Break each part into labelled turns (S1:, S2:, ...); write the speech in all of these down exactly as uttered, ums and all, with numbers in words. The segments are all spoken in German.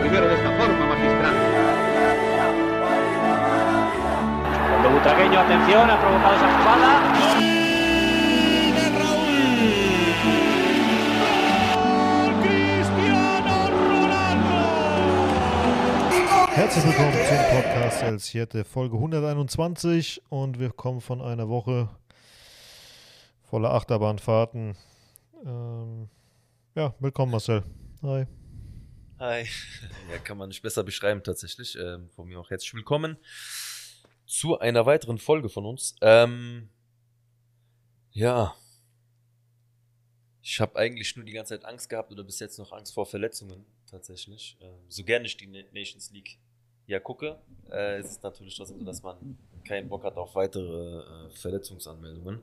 S1: mujer de esta forma, magistral.
S2: Cuando Butragueño, atención, ha provocado esa jugada.
S3: Herzlich willkommen zum Podcast El Siete, Folge hunderteinundzwanzig, und wir kommen von einer Woche voller Achterbahnfahrten. Ähm, ja, willkommen Marcel. Hi.
S4: Hi. Ja, kann man nicht besser beschreiben tatsächlich. Ähm, von mir auch herzlich willkommen zu einer weiteren Folge von uns. Ähm, ja, ich habe eigentlich nur die ganze Zeit Angst gehabt oder bis jetzt noch Angst vor Verletzungen tatsächlich. Ähm, so gerne ich die Nations League ja gucke, äh, ist es natürlich trotzdem so, dass man keinen Bock hat auf weitere äh, Verletzungsanmeldungen.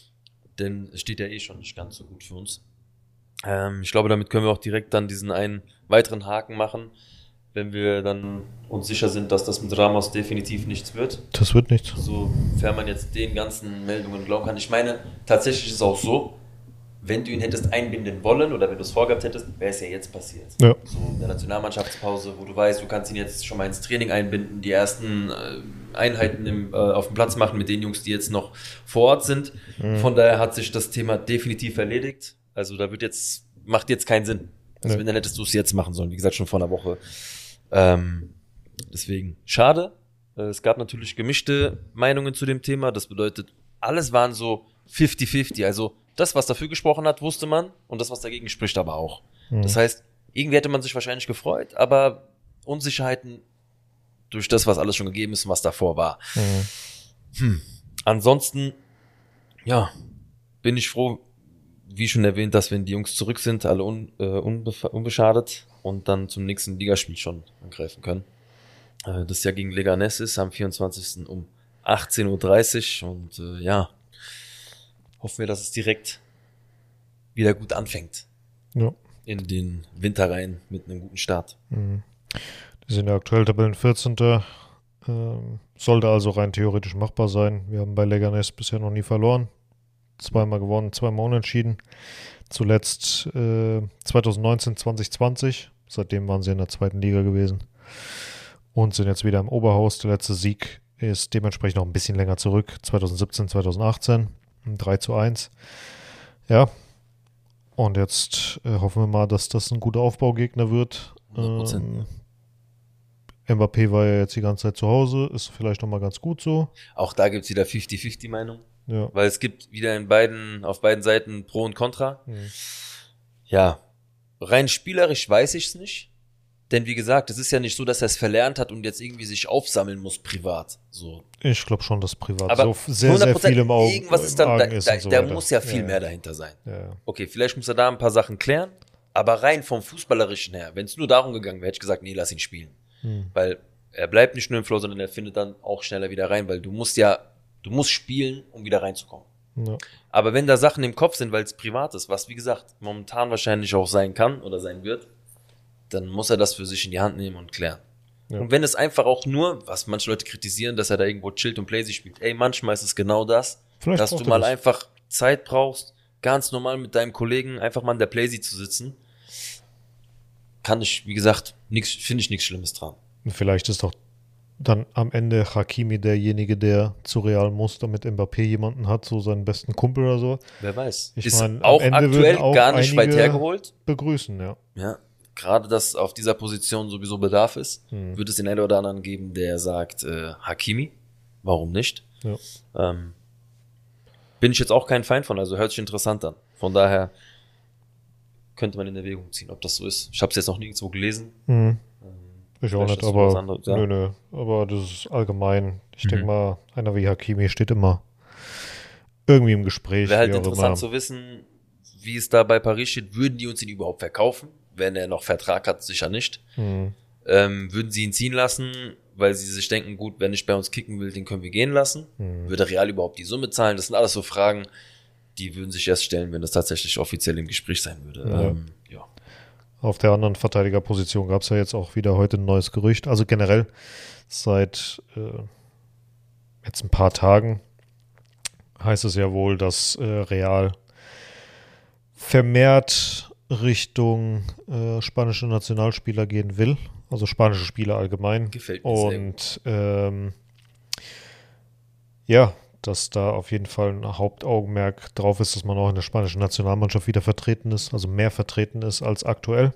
S4: Denn es steht ja eh schon nicht ganz so gut für uns. Ähm, ich glaube, damit können wir auch direkt dann diesen einen weiteren Haken machen, wenn wir dann uns sicher sind, dass das mit Ramos definitiv nichts wird.
S3: Das wird nichts.
S4: Sofern man jetzt den ganzen Meldungen glauben kann. Ich meine, tatsächlich ist es auch so, wenn du ihn hättest einbinden wollen oder wenn du es vorgehabt hättest, wäre es ja jetzt passiert.
S3: Ja.
S4: So in der Nationalmannschaftspause, wo du weißt, du kannst ihn jetzt schon mal ins Training einbinden, die ersten äh, Einheiten im, äh, auf dem Platz machen mit den Jungs, die jetzt noch vor Ort sind. Mhm. Von daher hat sich das Thema definitiv erledigt. Also da wird jetzt, macht jetzt keinen Sinn. Also ja. Wenn, dann hättest du es jetzt machen sollen. Wie gesagt, schon vor einer Woche. Ähm, deswegen, schade. Äh, es gab natürlich gemischte Meinungen zu dem Thema. Das bedeutet, alles waren so fifty fifty. Also das, was dafür gesprochen hat, wusste man, und das, was dagegen spricht, aber auch. Mhm. Das heißt, irgendwie hätte man sich wahrscheinlich gefreut, aber Unsicherheiten durch das, was alles schon gegeben ist und was davor war. Mhm. Hm. Ansonsten, ja, bin ich froh, wie schon erwähnt, dass wenn die Jungs zurück sind, alle un, äh, unbe- unbeschadet und dann zum nächsten Ligaspiel schon angreifen können. Äh, das ja gegen Leganés ist am vierundzwanzigsten um achtzehn Uhr dreißig und äh, ja, hoffen wir, dass es direkt wieder gut anfängt. Ja. In den Winter rein mit einem guten Start.
S3: Mhm. Die sind ja aktuell Tabellen vierzehnter Ähm, sollte also rein theoretisch machbar sein. Wir haben bei Leganés bisher noch nie verloren. Zweimal gewonnen, zweimal unentschieden. Zuletzt äh, zwanzig neunzehn, zwanzig zwanzig. Seitdem waren sie in der zweiten Liga gewesen. Und sind jetzt wieder im Oberhaus. Der letzte Sieg ist dementsprechend noch ein bisschen länger zurück. zwanzig siebzehn, zwanzig achtzehn. drei zu eins. Ja. Und jetzt äh, hoffen wir mal, dass das ein guter Aufbaugegner wird.
S4: hundert Prozent. Ähm,
S3: Mbappé war ja jetzt die ganze Zeit zu Hause. Ist vielleicht nochmal ganz gut so.
S4: Auch da gibt es wieder fifty fifty Meinung.
S3: Ja.
S4: Weil es gibt wieder in beiden, auf beiden Seiten Pro und Contra.
S3: Mhm.
S4: Ja. Rein spielerisch weiß ich es nicht. Denn wie gesagt, es ist ja nicht so, dass er es verlernt hat und jetzt irgendwie sich aufsammeln muss privat. So.
S3: Ich glaube schon, dass privat
S4: aber
S3: so sehr, sehr viel im Auge
S4: irgendwas ist dann, da,
S3: ist
S4: da,
S3: so
S4: da
S3: weiter.
S4: muss ja viel
S3: ja,
S4: mehr dahinter sein.
S3: Ja.
S4: Okay, vielleicht muss er da ein paar Sachen klären, aber rein vom Fußballerischen her, wenn es nur darum gegangen wäre, hätte ich gesagt, nee, lass ihn spielen.
S3: Hm.
S4: Weil er bleibt nicht nur im Flow, sondern er findet dann auch schneller wieder rein, weil du musst ja, du musst spielen, um wieder reinzukommen.
S3: Ja.
S4: Aber wenn da Sachen im Kopf sind, weil es privat ist, was wie gesagt momentan wahrscheinlich auch sein kann oder sein wird, dann muss er das für sich in die Hand nehmen und klären. Ja. Und wenn es einfach auch nur, was manche Leute kritisieren, dass er da irgendwo chillt und Playsee spielt, ey, manchmal ist es genau das,
S3: Vielleicht
S4: dass du mal das. einfach Zeit brauchst, ganz normal mit deinem Kollegen einfach mal in der Playsee zu sitzen. Kann ich, wie gesagt, nix, finde ich nichts Schlimmes dran.
S3: Und vielleicht ist doch dann am Ende Hakimi derjenige, der zu Real muss, damit Mbappé jemanden hat, so seinen besten Kumpel oder so.
S4: Wer weiß.
S3: Ich
S4: ist
S3: mein,
S4: auch
S3: Ende
S4: aktuell
S3: auch
S4: gar nicht weit hergeholt.
S3: Begrüßen, ja.
S4: Ja, gerade dass auf dieser Position sowieso Bedarf ist, hm. wird es den einen oder anderen geben, der sagt, äh, Hakimi, warum nicht?
S3: Ja.
S4: Ähm, bin ich jetzt auch kein Feind von, also hört sich interessant an. Von daher könnte man in Erwägung ziehen, ob das so ist. Ich habe es jetzt noch nirgendwo gelesen.
S3: Hm. Ich auch nicht, aber
S4: anderes, ja.
S3: nö, nö, aber das ist allgemein. Ich
S4: Mhm.
S3: denke mal, einer wie Hakimi steht immer irgendwie im Gespräch.
S4: Wäre halt
S3: wie auch
S4: interessant
S3: immer.
S4: zu wissen, wie es da bei Paris steht. Würden die uns ihn überhaupt verkaufen? Wenn er noch Vertrag hat, sicher nicht.
S3: Mhm.
S4: Ähm, würden sie ihn ziehen lassen, weil sie sich denken, gut, wenn ich bei uns kicken will, den können wir gehen lassen.
S3: Mhm.
S4: Würde Real überhaupt die Summe zahlen? Das sind alles so Fragen, die würden sich erst stellen, wenn das tatsächlich offiziell im Gespräch sein würde.
S3: Ja.
S4: Ähm, ja.
S3: Auf der anderen Verteidigerposition gab es ja jetzt auch wieder heute ein neues Gerücht. Also generell seit äh, jetzt ein paar Tagen heißt es ja wohl, dass äh, Real vermehrt Richtung äh, spanische Nationalspieler gehen will. also spanische Spieler allgemein.
S4: Gefällt mir sehr
S3: Und ähm, ja, dass da auf jeden Fall ein Hauptaugenmerk drauf ist, dass man auch in der spanischen Nationalmannschaft wieder vertreten ist, also mehr vertreten ist als aktuell.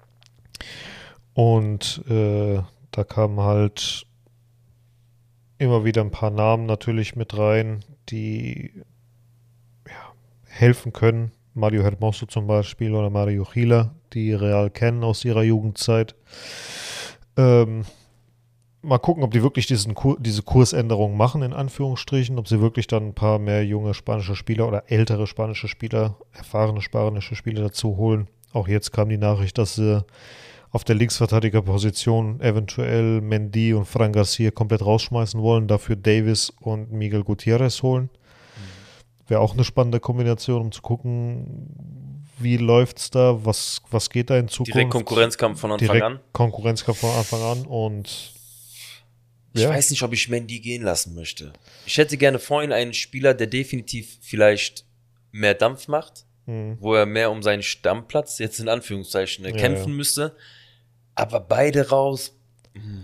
S3: Und äh, da kamen halt immer wieder ein paar Namen natürlich mit rein, die ja, helfen können. Mario Hermoso zum Beispiel oder Mario Gila, die Real kennen aus ihrer Jugendzeit. Ähm, mal gucken, ob die wirklich diesen Kur- diese Kursänderung machen, in Anführungsstrichen, ob sie wirklich dann ein paar mehr junge spanische Spieler oder ältere spanische Spieler, erfahrene spanische Spieler dazu holen. Auch jetzt kam die Nachricht, dass sie auf der Linksverteidigerposition eventuell Mendy und Fran Garcia komplett rausschmeißen wollen, dafür Davis und Miguel Gutierrez holen. Wäre auch eine spannende Kombination, um zu gucken, wie läuft's da, was, was geht da in Zukunft.
S4: Direkt Konkurrenzkampf von Anfang
S3: Direkt
S4: an.
S3: Konkurrenzkampf von Anfang an und
S4: Ich
S3: ja.
S4: weiß nicht, ob ich Mendy gehen lassen möchte. Ich hätte gerne vorhin einen Spieler, der definitiv vielleicht mehr Dampf macht,
S3: Mhm.
S4: wo er mehr um seinen Stammplatz, jetzt in Anführungszeichen,
S3: Ja,
S4: kämpfen
S3: ja.
S4: müsste. Aber beide raus. hm.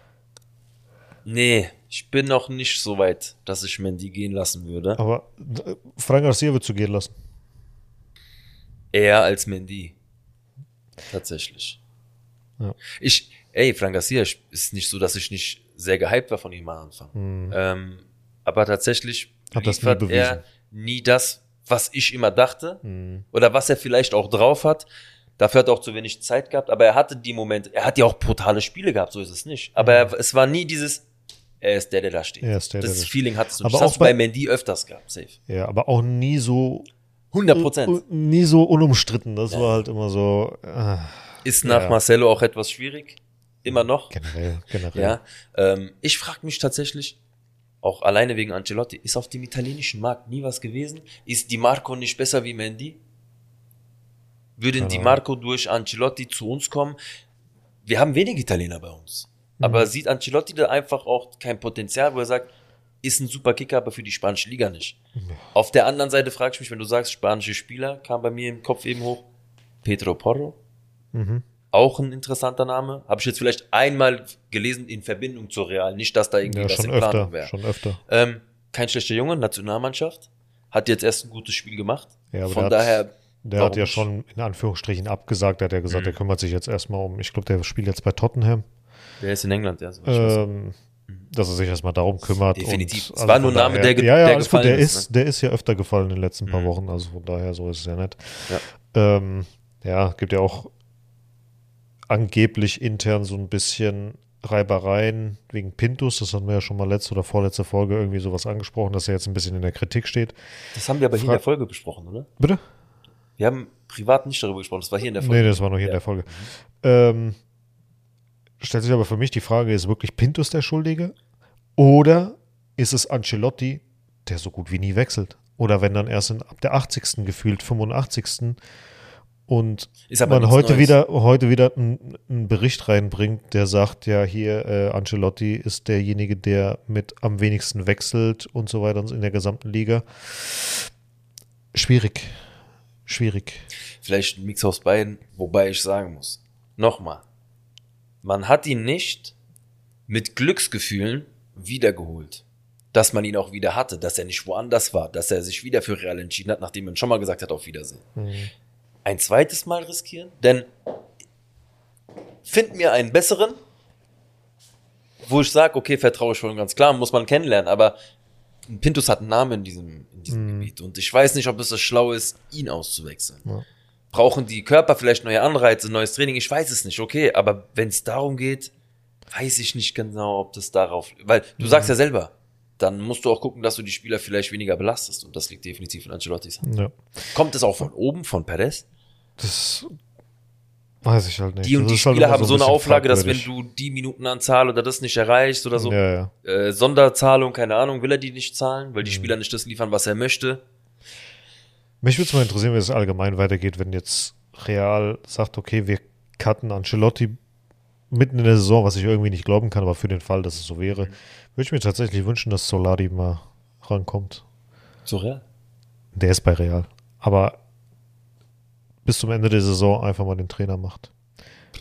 S4: Nee, ich bin noch nicht so weit, dass ich Mendy gehen lassen würde.
S3: Aber äh, Fran Garcia würdest du gehen lassen.
S4: Eher als Mendy. Tatsächlich.
S3: Ja.
S4: Ich, ey, Fran Garcia ist nicht so, dass ich nicht sehr gehypt war von ihm am Anfang.
S3: Mhm.
S4: Ähm, aber tatsächlich
S3: Hat das nie
S4: liefert
S3: bewiesen.
S4: er nie das, was ich immer dachte.
S3: Mhm.
S4: Oder was er vielleicht auch drauf hat. Dafür hat er auch zu wenig Zeit gehabt. Aber er hatte die Momente, er hat ja auch brutale Spiele gehabt, so ist es nicht. Aber er, es war nie dieses, er ist der, der da steht.
S3: Er ist der, der
S4: das
S3: da
S4: Feeling hattest du
S3: Aber
S4: nicht. Das
S3: auch
S4: hast du bei
S3: bei-
S4: Mendy öfters gehabt, safe.
S3: Ja, aber auch nie so
S4: hundert Prozent.
S3: uh, nie so unumstritten. Das
S4: Ja.
S3: war halt immer so äh,
S4: Ist nach
S3: Ja.
S4: Marcelo auch etwas schwierig. Immer noch.
S3: generell, generell.
S4: Ja. Ähm, ich frage mich tatsächlich, auch alleine wegen Ancelotti, ist auf dem italienischen Markt nie was gewesen? Ist Di Marco nicht besser wie Mendy? Würde
S3: Keine
S4: Di
S3: Ahnung.
S4: Marco durch Ancelotti zu uns kommen? Wir haben wenige Italiener bei uns.
S3: Mhm.
S4: Aber sieht Ancelotti da einfach auch kein Potenzial, wo er sagt, ist ein super Kicker, aber für die spanische Liga nicht. Auf der anderen Seite frage ich mich, wenn du sagst, spanische Spieler, kam bei mir im Kopf eben hoch, Pedro Porro,
S3: Mhm.
S4: auch ein interessanter Name. Habe ich jetzt vielleicht einmal gelesen in Verbindung zur Real. Nicht, dass da irgendwie
S3: Ja,
S4: was
S3: schon
S4: in Planung
S3: öfter,
S4: wäre.
S3: schon öfter.
S4: Ähm, kein schlechter Junge, Nationalmannschaft. Hat jetzt erst ein gutes Spiel gemacht.
S3: Ja, aber
S4: Von
S3: der hat-
S4: daher,
S3: Der
S4: warum
S3: hat ja
S4: nicht?
S3: schon in Anführungsstrichen abgesagt. Der hat ja gesagt,
S4: Mhm.
S3: der kümmert sich jetzt erstmal um, ich glaube, der spielt jetzt bei Tottenham,
S4: Der ist in England, ja. So ich weiß.
S3: ähm, dass er sich erstmal darum kümmert.
S4: Definitiv.
S3: Und
S4: Es
S3: also
S4: war nur
S3: von
S4: ein Name,
S3: daher-
S4: der ge-
S3: ja, ja,
S4: der
S3: alles gut. Der
S4: gefallen ist,
S3: ist, der ist ja öfter gefallen in den letzten paar
S4: Mhm.
S3: Wochen. Also von daher, so ist es ja nicht.
S4: Ja.
S3: Ähm, ja, gibt ja auch angeblich intern so ein bisschen Reibereien wegen Pintus. Das hatten wir ja schon mal letzte oder vorletzte Folge irgendwie sowas angesprochen, dass er jetzt ein bisschen in der Kritik steht.
S4: Das haben wir aber hier in
S3: Frag-
S4: der Folge besprochen, oder?
S3: Bitte?
S4: Wir haben privat nicht darüber gesprochen. Das war hier in der Folge.
S3: Nee, das war noch hier in der Folge. Ähm, stellt sich aber für mich die Frage, ist wirklich Pintus der Schuldige? Oder ist es Ancelotti, der so gut wie nie wechselt? Oder wenn dann erst in, ab der achtzigsten gefühlt, fünfundachtzigsten und
S4: Ist aber
S3: man
S4: nichts
S3: heute
S4: Neues.
S3: wieder, heute wieder einen, einen Bericht reinbringt, der sagt, ja, hier, äh, Ancelotti ist derjenige, der mit am wenigsten wechselt und so weiter in der gesamten Liga. Schwierig. Schwierig.
S4: Vielleicht ein Mix aus beiden, wobei ich sagen muss, nochmal, man hat ihn nicht mit Glücksgefühlen wiedergeholt. Dass man ihn auch wieder hatte, dass er nicht woanders war, dass er sich wieder für Real entschieden hat, nachdem man schon mal gesagt hat, auf Wiedersehen.
S3: Mhm.
S4: Ein zweites Mal riskieren, denn find mir einen besseren, wo ich sage, okay, vertraue ich schon ganz klar, muss man kennenlernen, aber Pintus hat einen Namen in diesem, in diesem
S3: Mhm.
S4: Gebiet und ich weiß nicht, ob es so schlau ist, ihn auszuwechseln.
S3: Ja.
S4: Brauchen die Körper vielleicht neue Anreize, neues Training? Ich weiß es nicht, okay, aber wenn es darum geht, weiß ich nicht genau, ob das darauf, weil du sagst ja selber, dann musst du auch gucken, dass du die Spieler vielleicht weniger belastest und das liegt definitiv in Ancelottis Hand.
S3: Ja.
S4: Kommt es auch von oben, von Perez?
S3: Das weiß ich halt nicht.
S4: Die und
S3: Das
S4: die
S3: ist halt
S4: Spieler
S3: immer
S4: haben so
S3: ein
S4: eine
S3: bisschen
S4: Auflage, dass wenn
S3: fragwürdig.
S4: du die Minutenanzahl oder das nicht erreichst oder so,
S3: Ja, ja.
S4: äh, Sonderzahlung, keine Ahnung, will er die nicht zahlen, weil die
S3: Mhm.
S4: Spieler nicht das liefern, was er möchte.
S3: Mich würde es mal interessieren, wie es allgemein weitergeht, wenn jetzt Real sagt, okay, wir cutten Ancelotti mitten in der Saison, was ich irgendwie nicht glauben kann, aber für den Fall, dass es so wäre, würde ich mir tatsächlich wünschen, dass Solari mal rankommt.
S4: So real.
S3: Der ist bei Real. Aber bis zum Ende der Saison einfach mal den Trainer macht.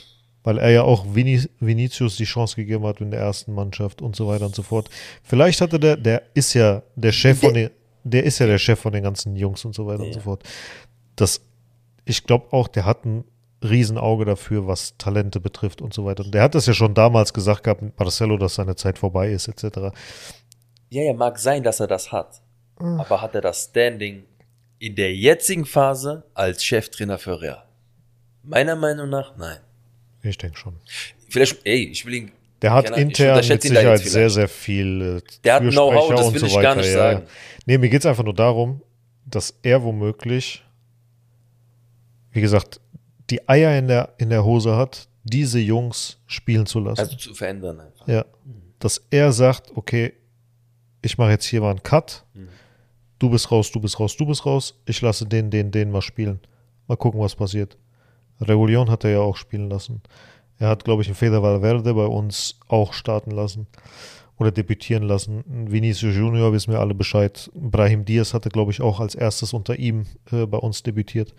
S3: weil er ja auch Vini, Vinicius die Chance gegeben hat in der ersten Mannschaft und so weiter und so fort. Vielleicht hatte der, der ist ja der Chef von den, der ist ja der Chef von den ganzen Jungs und so weiter ja. und so fort. Das, ich glaube auch, der hat ein Riesenauge dafür, was Talente betrifft und so weiter. Und der hat das ja schon damals gesagt gehabt mit Marcelo, dass seine Zeit vorbei ist, et cetera.
S4: Ja, ja, mag sein, dass er das hat. Mhm. Aber hat er das Standing in der jetzigen Phase als Cheftrainer für Real? Meiner Meinung nach, nein.
S3: Ich denke schon.
S4: Vielleicht, ey, ich will ihn.
S3: Der hat intern mit Sicherheit sehr, sehr viel äh,
S4: Der hat Know-how, das will so ich weiter. gar nicht ja. sagen.
S3: Nee, mir geht es einfach nur darum, dass er womöglich, wie gesagt, die Eier in der, in der Hose hat, diese Jungs spielen zu lassen.
S4: Also zu verändern einfach.
S3: Ja, dass er sagt, okay, ich mache jetzt hier mal einen Cut, mhm. du bist raus, du bist raus, du bist raus, ich lasse den, den, den mal spielen. Mal gucken, was passiert. Reguilón hat er ja auch spielen lassen. Er hat, glaube ich, einen Fede Valverde bei uns auch starten lassen oder debütieren lassen. Vinicius Junior, wissen wir alle Bescheid. Brahim Diaz hatte, glaube ich, auch als erstes unter ihm äh, bei uns debütiert.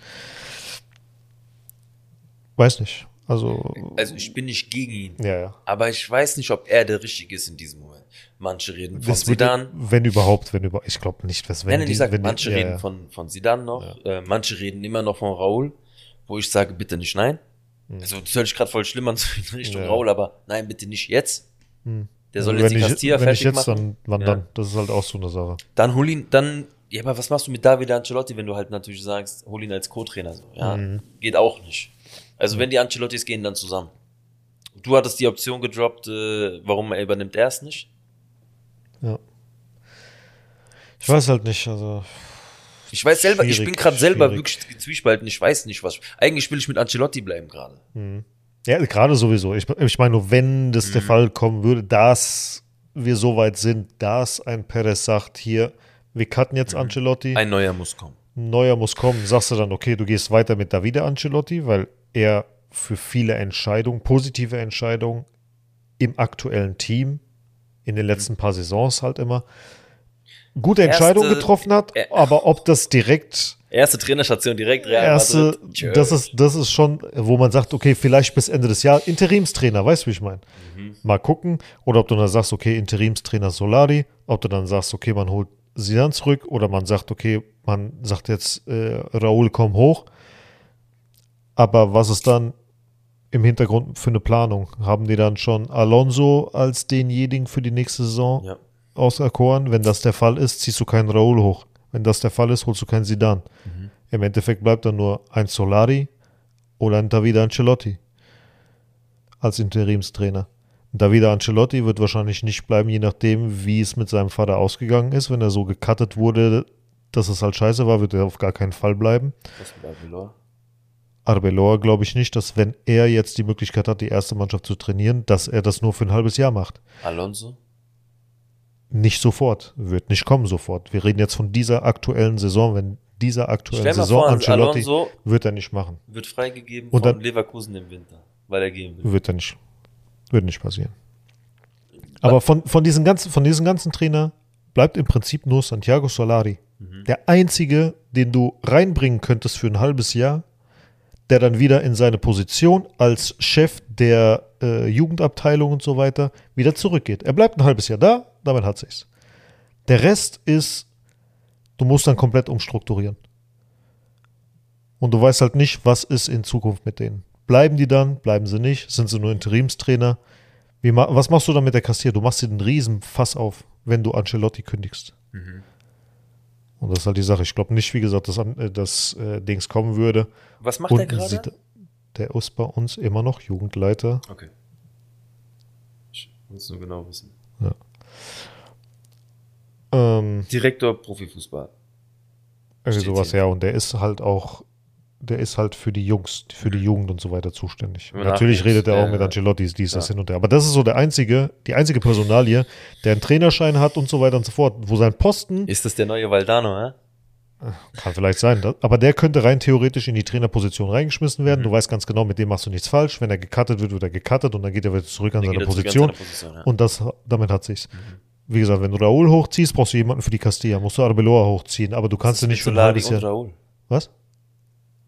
S3: Weiß nicht. Also,
S4: also ich bin nicht gegen ihn.
S3: Ja, ja.
S4: Aber ich weiß nicht, ob er der Richtige ist in diesem Moment. Manche reden von Zidane.
S3: Wenn überhaupt, wenn überhaupt. Ich glaube nicht, dass wenn
S4: Nein,
S3: die,
S4: ich sag,
S3: wenn
S4: manche
S3: die,
S4: reden
S3: ja,
S4: von, von Zidane noch.
S3: Ja.
S4: Äh, manche reden immer noch von Raúl, wo ich sage, bitte nicht nein. Hm. Also das hört sich gerade voll schlimm an in Richtung ja. Raúl, aber nein, bitte nicht jetzt.
S3: Hm.
S4: Der soll jetzt die Castilla fertig
S3: ich jetzt,
S4: machen.
S3: Dann, wann ja. dann? Das ist halt auch so eine Sache.
S4: Dann hol ihn, dann, ja, aber was machst du mit Davide Ancelotti, wenn du halt natürlich sagst, hol ihn als Co-Trainer so, ja, mhm. geht auch nicht. Also wenn die Ancelottis gehen, dann zusammen. Du hattest die Option gedroppt, äh, warum er übernimmt er es nicht?
S3: Ja. Ich weiß halt nicht, also.
S4: Ich weiß selber, ich bin gerade selber wirklich zwiespalten, ich weiß nicht, was. Eigentlich will ich mit Ancelotti bleiben gerade.
S3: Mhm. Ja, gerade sowieso. Ich, ich meine nur, wenn das mhm. der Fall kommen würde, dass wir so weit sind, dass ein Perez sagt, hier, wir cutten jetzt mhm. Ancelotti.
S4: Ein neuer muss kommen.
S3: Ein neuer muss kommen. Sagst du dann, okay, du gehst weiter mit Davide Ancelotti, weil er für viele Entscheidungen, positive Entscheidungen im aktuellen Team, in den letzten paar Saisons halt immer, gute Entscheidungen erste, getroffen hat, äh, aber ob das direkt
S4: erste Trainerstation direkt Real
S3: erste, Madrid. Das ist, das ist schon, wo man sagt, okay, vielleicht bis Ende des Jahres Interimstrainer, weißt du, wie ich meine? Mhm. Mal gucken. Oder ob du dann sagst, okay, Interimstrainer Solari, ob du dann sagst, okay, man holt Zidane zurück, oder man sagt, okay, man sagt jetzt, äh, Raúl, komm hoch. Aber was ist dann im Hintergrund für eine Planung? Haben die dann schon Alonso als denjenigen für die nächste Saison ja. auserkoren? Wenn das der Fall ist, ziehst du keinen Raúl hoch. Wenn das der Fall ist, holst du keinen Zidane. Mhm. Im Endeffekt bleibt dann nur ein Solari oder ein Davide Ancelotti als Interimstrainer. Davide Ancelotti wird wahrscheinlich nicht bleiben, je nachdem, wie es mit seinem Vater ausgegangen ist. Wenn er so gecuttet wurde, dass es halt scheiße war, wird er auf gar keinen Fall bleiben.
S4: Was mit Arbeloa?
S3: Arbeloa glaube ich nicht, dass wenn er jetzt die Möglichkeit hat, die erste Mannschaft zu trainieren, dass er das nur für ein halbes Jahr macht.
S4: Alonso?
S3: Nicht sofort, wird nicht kommen sofort. Wir reden jetzt von dieser aktuellen Saison. Wenn dieser aktuellen Saison vor, Ancelotti Alonso wird er nicht machen.
S4: Wird freigegeben
S3: Und
S4: von
S3: dann,
S4: Leverkusen im Winter, weil er gehen will.
S3: Wird er nicht, wird nicht passieren. Aber von, von, diesen ganzen, von diesen ganzen Trainer bleibt im Prinzip nur Santiago Solari. Mhm. Der einzige, den du reinbringen könntest für ein halbes Jahr, der dann wieder in seine Position als Chef der äh, Jugendabteilung und so weiter wieder zurückgeht. Er bleibt ein halbes Jahr da, damit hat sich's. Der Rest ist, du musst dann komplett umstrukturieren. Und du weißt halt nicht, was ist in Zukunft mit denen. Bleiben die dann, bleiben sie nicht, sind sie nur Interimstrainer? Wie ma- was machst du dann mit der Kassier? Du machst dir einen riesen Fass auf, wenn du Ancelotti kündigst. Mhm. Und das ist halt die Sache. Ich glaube nicht, wie gesagt, dass das äh, Dings kommen würde.
S4: Was macht
S3: Und
S4: der gerade?
S3: Sieht, der ist bei uns immer noch Jugendleiter.
S4: Okay. Ich muss nur genau wissen.
S3: Ja. Ähm,
S4: Direktor Profifußball.
S3: Irgendwie sowas, ja. Und der ist halt auch, der ist halt für die Jungs, für die Jugend und so weiter zuständig. Ja, natürlich redet er auch äh, mit Ancelottis, dies, das ja. hin und her. Aber das ist so der einzige, die einzige Personalie, der einen Trainerschein hat und so weiter und so fort, wo sein Posten.
S4: Ist das der neue Valdano, hä?
S3: Kann vielleicht sein. Aber der könnte rein theoretisch in die Trainerposition reingeschmissen werden. Mhm. Du weißt ganz genau, mit dem machst du nichts falsch. Wenn er gecuttet wird, wird er gecuttet und dann geht er wieder zurück an, seine Position. An seine Position. Ja. Und das, damit hat sich's. Mhm. Wie gesagt, wenn du Raúl hochziehst, brauchst du jemanden für die Castilla. Musst du Arbeloa hochziehen. Aber du kannst du nicht für ein halbes Jahr.
S4: Raúl?
S3: Was?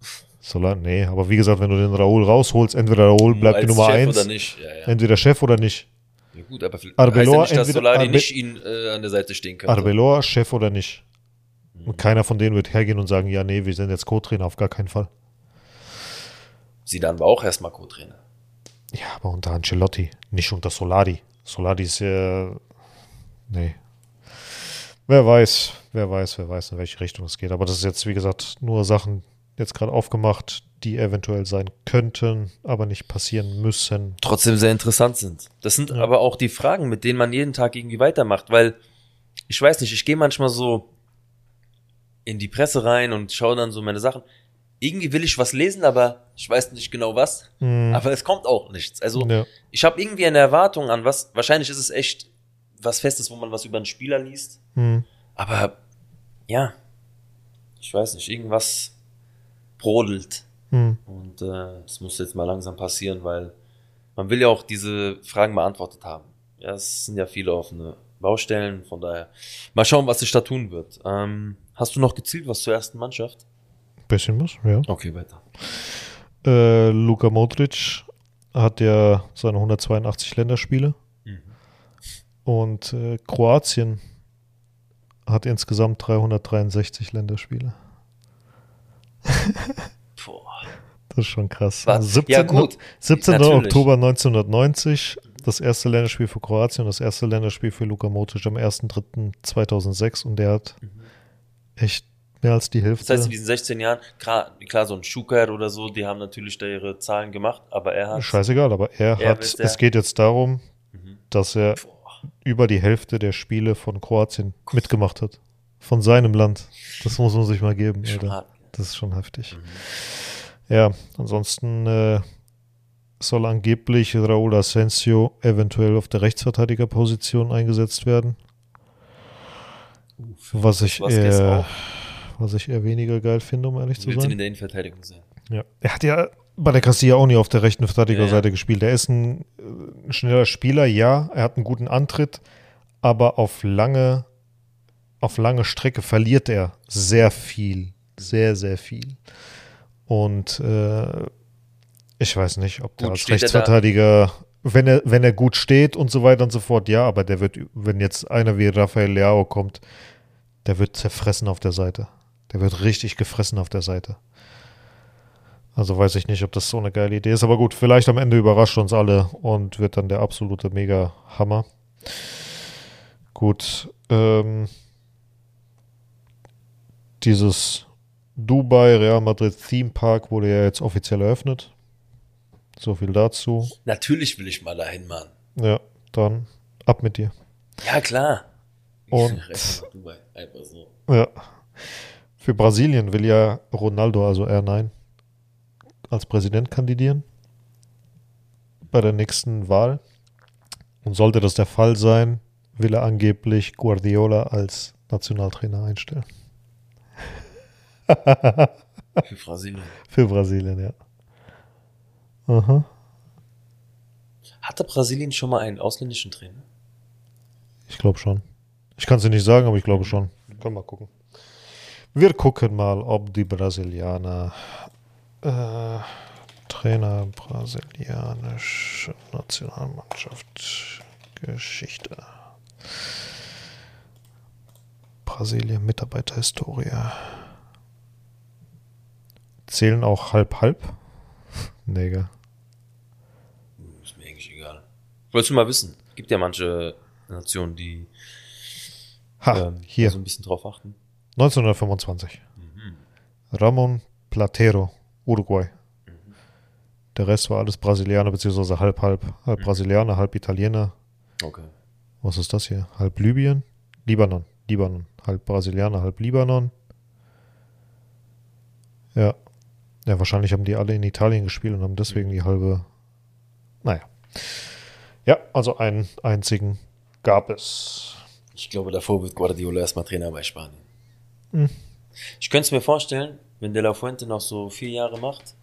S3: Solari, nee, aber wie gesagt, wenn du den Raúl rausholst, entweder Raúl bleibt die Nummer eins,
S4: oder nicht. Ja, ja.
S3: entweder Chef oder nicht.
S4: Ja gut, aber vielleicht
S3: Arbeloa,
S4: heißt ja nicht, dass Solari
S3: Arbe
S4: nicht ihn äh, an der Seite stehen könnte.
S3: Arbeloa, Chef oder nicht.
S4: Mhm.
S3: Und keiner von denen wird hergehen und sagen, ja, nee, wir sind jetzt Co-Trainer, auf gar keinen Fall.
S4: Zidane war auch erstmal Co-Trainer.
S3: Ja, aber unter Ancelotti, nicht unter Solari. Solari ist ja, nee. Wer weiß, wer weiß, wer weiß, in welche Richtung es geht. Aber das ist jetzt, wie gesagt, nur Sachen jetzt gerade aufgemacht, die eventuell sein könnten, aber nicht passieren müssen.
S4: Trotzdem sehr interessant sind. Das sind
S3: Ja.
S4: aber auch die Fragen, mit denen man jeden Tag irgendwie weitermacht, weil ich weiß nicht, ich gehe manchmal so in die Presse rein und schaue dann so meine Sachen. Irgendwie will ich was lesen, aber ich weiß nicht genau was.
S3: Mhm.
S4: Aber es kommt auch nichts. Also
S3: Ja.
S4: ich habe irgendwie eine Erwartung an was. Wahrscheinlich ist es echt was Festes, wo man was über einen Spieler liest.
S3: Mhm.
S4: Aber ja, ich weiß nicht, irgendwas brodelt.
S3: Mhm.
S4: Und äh, das muss jetzt mal langsam passieren, weil man will ja auch diese Fragen beantwortet haben. Ja, es sind ja viele offene Baustellen, von daher mal schauen, was sich da tun wird. Ähm, hast du noch gezielt was zur ersten Mannschaft?
S3: Bisschen was, ja.
S4: Okay, weiter.
S3: Äh, Luka Modric hat ja seine hundertzweiundachtzig Länderspiele
S4: Mhm.
S3: und äh, Kroatien hat insgesamt dreihundertdreiundsechzig Länderspiele.
S4: Boah.
S3: Das ist schon krass.
S4: Was?
S3: Also siebzehnten
S4: Ja, gut.
S3: siebzehnten
S4: Natürlich.
S3: Oktober neunzehnhundertneunzig, das erste Länderspiel für Kroatien, das erste Länderspiel für Luka Modric am ersten dritten zweitausendsechs und der hat
S4: Mhm.
S3: echt mehr als die Hälfte.
S4: Das heißt, in diesen sechzehn Jahren, klar, klar, so ein Schuker oder so, die haben natürlich da ihre Zahlen gemacht, aber er hat...
S3: Scheißegal, aber er
S4: Er
S3: hat,
S4: ist der-
S3: es geht jetzt darum,
S4: Mhm.
S3: dass er
S4: Boah.
S3: über die Hälfte der Spiele von Kroatien mitgemacht hat. Von seinem Land. Das muss man sich mal geben,
S4: Schon
S3: Alter.
S4: hart.
S3: Das ist schon heftig.
S4: Mhm.
S3: Ja, ansonsten äh, soll angeblich Raúl Asensio eventuell auf der Rechtsverteidigerposition eingesetzt werden.
S4: Uff.
S3: Was ich,
S4: Was geht's
S3: eher,
S4: auch?
S3: was ich eher weniger geil finde, um ehrlich
S4: Du
S3: zu
S4: willst ihn in
S3: sein.
S4: der Innenverteidigung sehen.
S3: Ja. Er hat ja bei der Castilla auch nie auf der rechten Verteidigerseite gespielt. Er ist ein, äh, ein schneller Spieler, ja. Er hat einen guten Antritt, aber auf lange, auf lange Strecke verliert er sehr viel. Sehr, sehr viel. Und äh, ich weiß nicht, ob der
S4: Gut,
S3: als
S4: steht er da?
S3: Rechtsverteidiger, wenn er, wenn er gut steht und so weiter und so fort, ja, aber der wird, wenn jetzt einer wie Rafael Leao kommt, der wird zerfressen auf der Seite. Der wird richtig gefressen auf der Seite. Also weiß ich nicht, ob das so eine geile Idee ist, aber gut, vielleicht am Ende überrascht uns alle und wird dann der absolute Mega-Hammer. Gut, ähm, dieses Dubai Real Madrid Theme Park wurde ja jetzt offiziell eröffnet. So viel dazu.
S4: Natürlich will ich mal dahin, Mann.
S3: Ja, dann ab mit dir.
S4: Ja, klar.
S3: Und-
S4: Rechnen nach Dubai. Einfach so.
S3: Ja. Für Brasilien will ja Ronaldo, also R neun, als Präsident kandidieren bei der nächsten Wahl. Und sollte das der Fall sein, will er angeblich Guardiola als Nationaltrainer einstellen.
S4: Für Brasilien.
S3: Für Brasilien, ja. Aha.
S4: Hatte Brasilien schon mal einen ausländischen Trainer?
S3: Ich glaube schon. Ich kann es dir nicht sagen, aber ich glaube schon. Können wir mal gucken. Wir gucken mal, ob die Brasilianer äh, Trainer brasilianische Nationalmannschaft Geschichte. Brasilien Mitarbeiterhistorie. Zählen auch halb-halb? Nee, gell?
S4: Ist mir eigentlich egal. Wolltest du mal wissen? Gibt ja manche Nationen, die
S3: Ha,
S4: ähm,
S3: hier.
S4: da so ein bisschen drauf achten.
S3: neunzehnhundertfünfundzwanzig.
S4: Mhm.
S3: Ramon Platero, Uruguay. Der Rest war alles Brasilianer, beziehungsweise halb-halb. Halb Brasilianer, halb Italiener.
S4: Okay.
S3: Was ist das hier? Halb Libyen? Libanon. Libanon. Halb Brasilianer, halb Libanon. Ja. Ja, wahrscheinlich haben die alle in Italien gespielt und haben deswegen die halbe. Naja. Ja, also einen einzigen gab es.
S4: Ich glaube, davor wird Guardiola erstmal Trainer bei Spanien.
S3: Hm.
S4: Ich könnte es mir vorstellen, wenn De La Fuente noch so vier Jahre macht,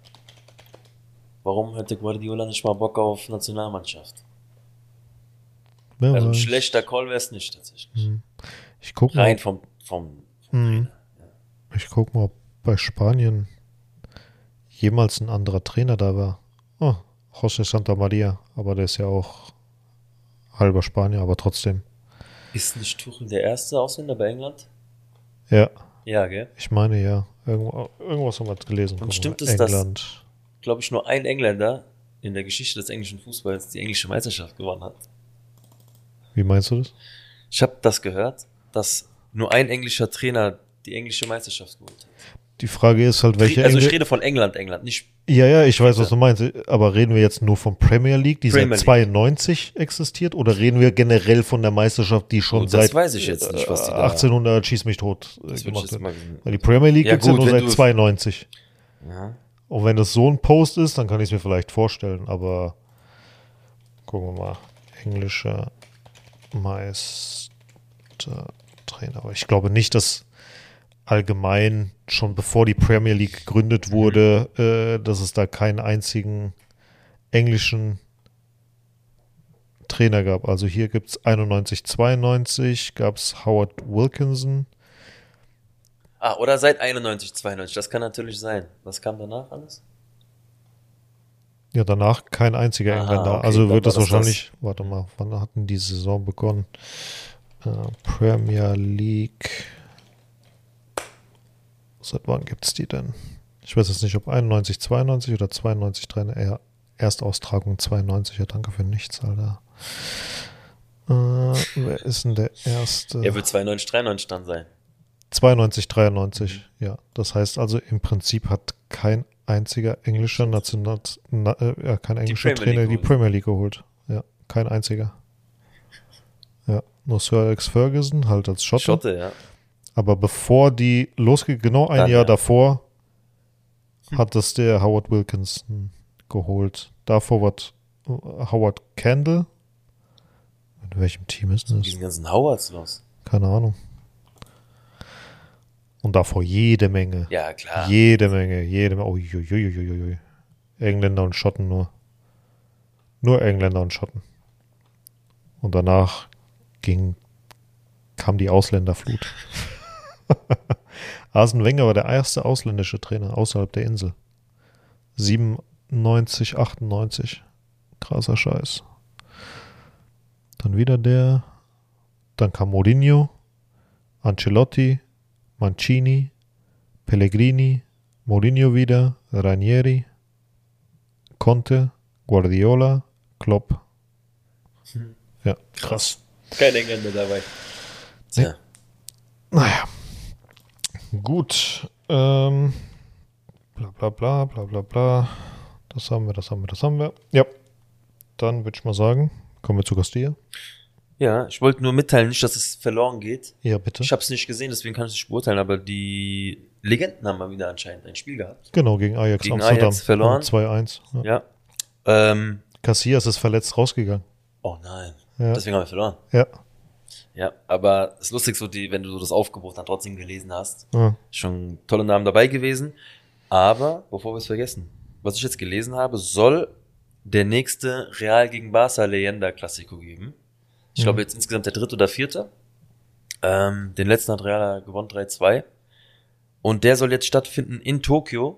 S4: warum hätte Guardiola nicht mal Bock auf Nationalmannschaft?
S3: Wer
S4: Also ein
S3: weiß.
S4: schlechter Call wäre es nicht tatsächlich.
S3: Hm. Ich guck mal,
S4: Rein vom, vom, vom
S3: Hm.
S4: Trainer.
S3: ich guck mal, ob bei Spanien jemals ein anderer Trainer da war. Oh, José Santamaría, aber der ist ja auch halber Spanier, aber trotzdem.
S4: Ist nicht Tuchel der erste Ausländer bei England?
S3: Ja.
S4: Ja, gell?
S3: Ich meine ja. Irgendwo, irgendwas haben wir gelesen.
S4: Und
S3: Gucken
S4: stimmt
S3: wir.
S4: es, dass,
S3: England.
S4: glaube ich, nur ein Engländer in der Geschichte des englischen Fußballs die englische Meisterschaft gewonnen hat?
S3: Wie meinst du das?
S4: Ich habe das gehört, dass nur ein englischer Trainer die englische Meisterschaft geholt hat.
S3: Die Frage ist halt, welche
S4: Also ich
S3: Engl-
S4: rede von England, England, nicht...
S3: Ja, ja, ich weiß, was du meinst. Aber reden wir jetzt nur von Premier League, die
S4: Premier
S3: seit zweiundneunzig existiert? Oder reden wir generell von der Meisterschaft, die schon
S4: Gut, das
S3: seit
S4: weiß ich jetzt nicht, was die
S3: äh,
S4: da-
S3: achtzehnhundert schieß mich tot äh,
S4: Das würde ich
S3: gemacht
S4: jetzt
S3: wird?
S4: mal wissen.
S3: Weil die Premier League
S4: Ja,
S3: gibt es ja
S4: gut,
S3: nur
S4: wenn
S3: seit
S4: du-
S3: zweiundneunzig.
S4: Ja.
S3: Und wenn das so ein Post ist, dann kann ich es mir vielleicht vorstellen. Aber gucken wir mal. Englischer Meistertrainer. Aber ich glaube nicht, dass allgemein schon bevor die Premier League gegründet wurde, mhm. äh, dass es da keinen einzigen englischen Trainer gab. Also hier gibt es einundneunzig, zweiundneunzig, gab es Howard Wilkinson.
S4: Ah, oder seit einundneunzig, zweiundneunzig, das kann natürlich sein. Was kam danach alles?
S3: Ja, danach kein einziger
S4: Aha,
S3: Engländer.
S4: okay,
S3: also
S4: dann
S3: wird
S4: war
S3: das
S4: das
S3: wahrscheinlich, das. warte mal, wann hatten die Saison begonnen? Äh, Premier League. Seit wann gibt es die denn? Ich weiß jetzt nicht, ob einundneunzig, zweiundneunzig oder zweiundneunzig, dreiundneunzig. Ja, Erstaustragung zweiundneunzig. Ja, danke für nichts, Alter. Äh, wer ist denn der erste?
S4: Er wird zweiundneunzig, dreiundneunzig dann sein.
S3: zweiundneunzig, dreiundneunzig, mhm. Ja. Das heißt also, im Prinzip hat kein einziger englischer National, na, äh, ja, kein englischer
S4: die
S3: Trainer die
S4: geholt.
S3: Premier League geholt. Ja, kein einziger. Ja, nur Sir Alex Ferguson, halt als Schotte.
S4: Schotte, ja.
S3: Aber bevor die losging, genau ein
S4: Dann,
S3: Jahr
S4: ja.
S3: davor, hat das der Howard Wilkinson geholt. Davor war Howard Kendall. In welchem Team ist das?
S4: Diesen ganzen Howards los.
S3: Keine Ahnung. Und davor jede Menge.
S4: Ja, klar.
S3: Jede Menge, jede Menge. Uiuiuiui. Engländer und Schotten nur. Nur Engländer und Schotten. Und danach ging, kam die Ausländerflut. Arsene Wenger war der erste ausländische Trainer außerhalb der Insel. siebenundneunzig, achtundneunzig. Krasser Scheiß. Dann wieder der. Dann kam Mourinho, Ancelotti, Mancini, Pellegrini, Mourinho wieder, Ranieri, Conte, Guardiola, Klopp. Ja, krass.
S4: Kein Engländer dabei. Tja.
S3: Naja. Gut. Ähm, bla bla bla bla bla bla. Das haben wir, das haben wir, das haben wir. Ja. Dann würde ich mal sagen, kommen wir zu Castilla.
S4: Ja, ich wollte nur mitteilen, nicht, dass es verloren geht.
S3: Ja, bitte.
S4: Ich habe es nicht gesehen, deswegen kann ich es nicht beurteilen, aber die Legenden haben mal wieder anscheinend ein Spiel gehabt.
S3: Genau, gegen Ajax
S4: Gegen
S3: Amsterdam.
S4: Ajax verloren.
S3: zwei eins. Ja.
S4: Ja. Ähm,
S3: Casillas ist verletzt rausgegangen.
S4: oh nein.
S3: Ja.
S4: Deswegen haben wir verloren.
S3: Ja.
S4: Ja, aber es ist lustig, so die, wenn du so das Aufgebot dann trotzdem gelesen hast.
S3: Ja.
S4: Schon tolle Namen dabei gewesen. Aber, bevor wir es vergessen, was ich jetzt gelesen habe, soll der nächste Real gegen Barca Leyenda Klassiko geben. Ich
S3: Mhm.
S4: glaube jetzt insgesamt der dritte oder vierte. Ähm, den letzten hat Real gewonnen, drei zwei. Und der soll jetzt stattfinden in Tokio.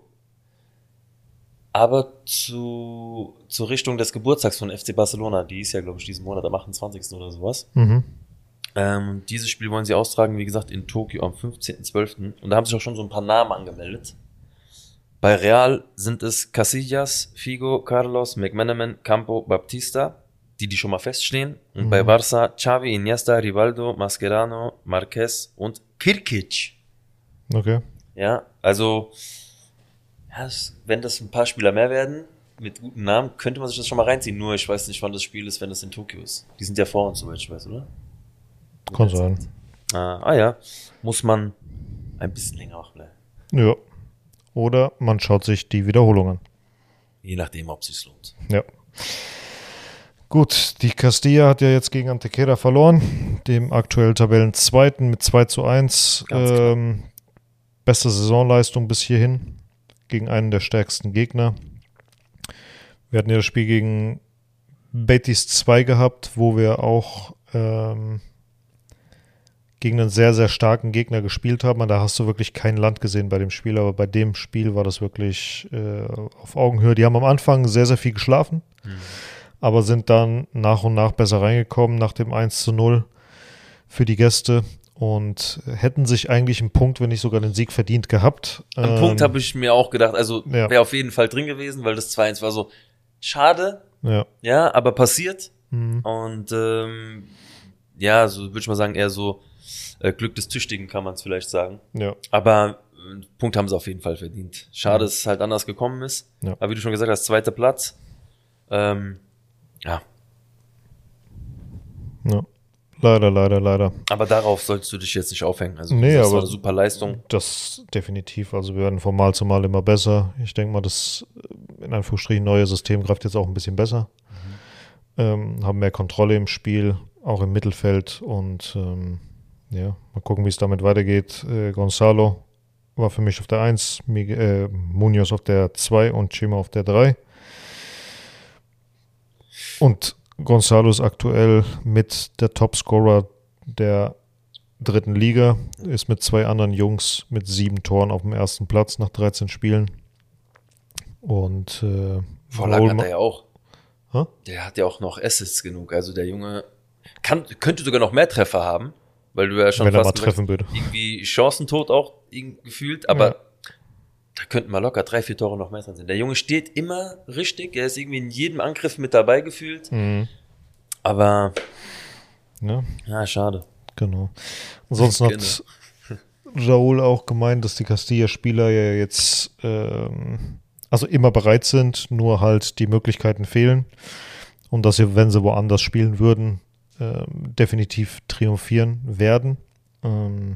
S4: Aber zu, zur Richtung des Geburtstags von F C Barcelona. Die ist ja, glaube ich, diesen Monat am achtundzwanzigsten oder sowas.
S3: Mhm.
S4: Ähm, dieses Spiel wollen sie austragen, wie gesagt, in Tokio am fünfzehnten zwölften Und da haben sich auch schon so ein paar Namen angemeldet. Bei Real sind es Casillas, Figo, Carlos, McManaman, Campo, Baptista, die, die schon mal feststehen. Und
S3: Mhm.
S4: bei Barca Xavi, Iniesta, Rivaldo, Mascherano, Marquez und Kirkic.
S3: Okay.
S4: Ja, also, ja, es, wenn das ein paar Spieler mehr werden, mit guten Namen, könnte man sich das schon mal reinziehen. Nur ich weiß nicht, wann das Spiel ist, wenn es in Tokio ist. Die sind ja vor uns, soweit ich weiß, oder?
S3: Kann sein.
S4: Ah, ah ja, muss man ein bisschen länger wach bleiben.
S3: Ja. Oder man schaut sich die Wiederholung an.
S4: Je nachdem, ob es sich lohnt.
S3: Ja. Gut, die Castilla hat ja jetzt gegen Antequera verloren, dem aktuell Tabellenzweiten mit zwei zu eins.
S4: Ganz klar.
S3: Ähm, beste Saisonleistung bis hierhin gegen einen der stärksten Gegner. Wir hatten ja das Spiel gegen Betis zwei gehabt, wo wir auch ähm, gegen einen sehr, sehr starken Gegner gespielt haben. Und da hast du wirklich kein Land gesehen bei dem Spiel, aber bei dem Spiel war das wirklich äh, auf Augenhöhe. Die haben am Anfang sehr, sehr viel geschlafen, mhm. aber sind dann nach und nach besser reingekommen nach dem eins zu null für die Gäste und hätten sich eigentlich einen Punkt, wenn nicht sogar den Sieg verdient gehabt.
S4: Einen ähm, Punkt habe ich mir auch gedacht, also
S3: ja.
S4: wäre auf jeden Fall drin gewesen, weil das zwei eins war so schade,
S3: ja,
S4: ja aber passiert
S3: mhm.
S4: und ähm, ja, so würde ich mal sagen, eher so äh, Glück des Tüchtigen kann man es vielleicht sagen.
S3: Ja.
S4: Aber äh, Punkt haben sie auf jeden Fall verdient. Schade, mhm. dass es halt anders gekommen ist.
S3: Ja.
S4: Aber wie du schon gesagt hast, zweiter Platz. Ähm, ja.
S3: Ja. Leider, leider, leider.
S4: Aber darauf solltest du dich jetzt nicht aufhängen. Also
S3: nee,
S4: das
S3: aber
S4: war eine super Leistung.
S3: Das definitiv. Also wir werden von Mal zu Mal immer besser. Ich denke mal, das in Anführungsstrichen neue System greift jetzt auch ein bisschen besser. Mhm. Ähm, haben mehr Kontrolle im Spiel, auch im Mittelfeld und ähm, ja, mal gucken, wie es damit weitergeht. Äh, Gonzalo war für mich auf der eins, Miguel, äh, Munoz auf der zwei und Chima auf der drei. Und Gonzalo ist aktuell mit der Topscorer der dritten Liga, ist mit zwei anderen Jungs mit sieben Toren auf dem ersten Platz nach dreizehn Spielen. Und äh,
S4: Vorlagen hat er ja auch.
S3: Huh?
S4: Der hat ja auch noch Assists genug. Also der Junge kann, könnte sogar noch mehr Treffer haben, weil du ja schon
S3: Wenn
S4: fast
S3: er mal treffen würde.
S4: Irgendwie chancentod auch gefühlt, aber
S3: ja.
S4: da könnten mal locker drei, vier Tore noch mehr drin sein. Der Junge steht immer richtig, er ist irgendwie in jedem Angriff mit dabei gefühlt,
S3: mhm.
S4: aber
S3: ja.
S4: ja, schade.
S3: Genau. Ansonsten hat Raúl auch gemeint, dass die Castilla-Spieler ja jetzt ähm, also immer bereit sind, nur halt die Möglichkeiten fehlen und dass sie, wenn sie woanders spielen würden, äh, definitiv triumphieren werden. Ähm,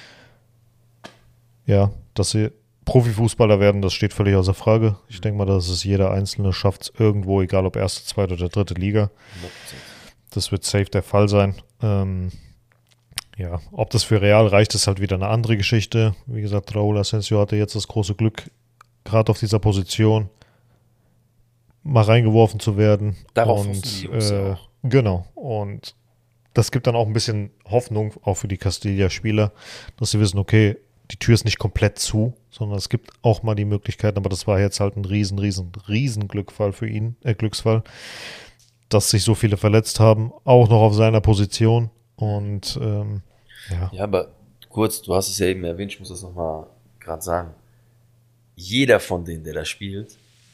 S3: ja, dass sie Profifußballer werden, das steht völlig außer Frage. Ich denke mal, dass es jeder Einzelne schafft irgendwo, egal ob erste, zweite oder dritte Liga. Das wird safe der Fall sein. Ähm, ja, ob das für Real reicht, ist halt wieder eine andere Geschichte. Wie gesagt, Raúl Asensio hatte jetzt das große Glück, gerade auf dieser Position mal reingeworfen zu werden.
S4: Darauf
S3: und
S4: die Jungs
S3: äh,
S4: ja auch.
S3: Genau. Und das gibt dann auch ein bisschen Hoffnung, auch für die Castilla-Spieler, dass sie wissen, okay, die Tür ist nicht komplett zu, sondern es gibt auch mal die Möglichkeiten, aber das war jetzt halt ein riesen, riesen, riesen Glückfall für ihn, äh, Glücksfall, dass sich so viele verletzt haben, auch noch auf seiner Position. Und ähm, ja.
S4: Ja, aber kurz, du hast es ja eben erwähnt, ich muss das nochmal gerade sagen. Jeder von denen, der da spielt,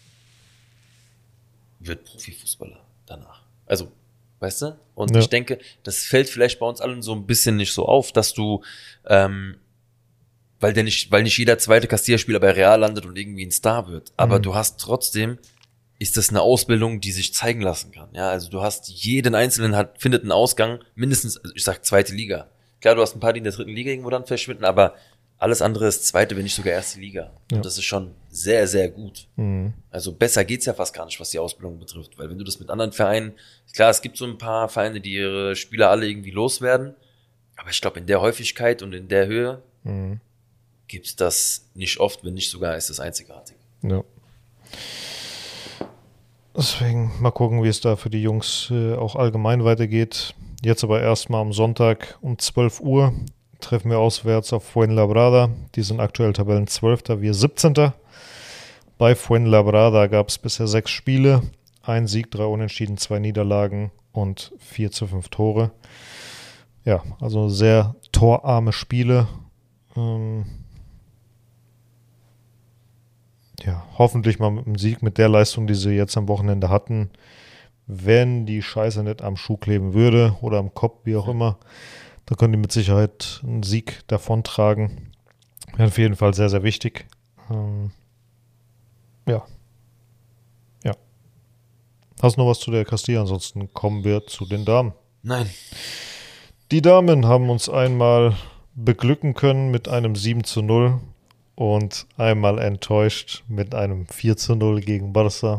S4: wird Profifußballer danach. Also, weißt du? Und
S3: ja.
S4: ich denke, das fällt vielleicht bei uns allen so ein bisschen nicht so auf, dass du, ähm, weil der nicht, weil nicht jeder zweite Castilla-Spieler bei Real landet und irgendwie ein Star wird. Aber
S3: mhm.
S4: du hast trotzdem, ist das eine Ausbildung, die sich zeigen lassen kann. Ja, also du hast jeden Einzelnen hat, findet einen Ausgang, mindestens, also ich sag zweite Liga. Klar, du hast ein paar, die in der dritten Liga irgendwo dann verschwinden, aber alles andere ist zweite, wenn nicht sogar erste Liga.
S3: Ja.
S4: Und das ist schon sehr, sehr gut.
S3: Mhm.
S4: Also besser geht's ja fast gar nicht, was die Ausbildung betrifft. Weil wenn du das mit anderen Vereinen, klar, es gibt so ein paar Vereine, die ihre Spieler alle irgendwie loswerden. Aber ich glaube, in der Häufigkeit und in der Höhe
S3: mhm.
S4: gibt's das nicht oft, wenn nicht sogar ist es einzigartig.
S3: Ja. Deswegen mal gucken, wie es da für die Jungs äh, auch allgemein weitergeht. Jetzt aber erstmal am Sonntag um zwölf Uhr treffen wir auswärts auf Fuenlabrada. Die sind aktuell Tabellenzwölfter, wir siebzehnter. Bei Fuenlabrada gab es bisher sechs Spiele. Ein Sieg, drei Unentschieden, zwei Niederlagen und vier zu fünf Tore. Ja, also sehr torarme Spiele. Ähm ja, hoffentlich mal mit dem Sieg, mit der Leistung, die sie jetzt am Wochenende hatten. Wenn die Scheiße nicht am Schuh kleben würde oder am Kopf, wie auch immer, dann können die mit Sicherheit einen Sieg davontragen. Wäre auf jeden Fall sehr, sehr wichtig. Ähm ja. Ja. Hast du noch was zu der Castilla? Ansonsten kommen wir zu den Damen.
S4: Nein.
S3: Die Damen haben uns einmal beglücken können mit einem sieben zu null und einmal enttäuscht mit einem vier zu null gegen Barça.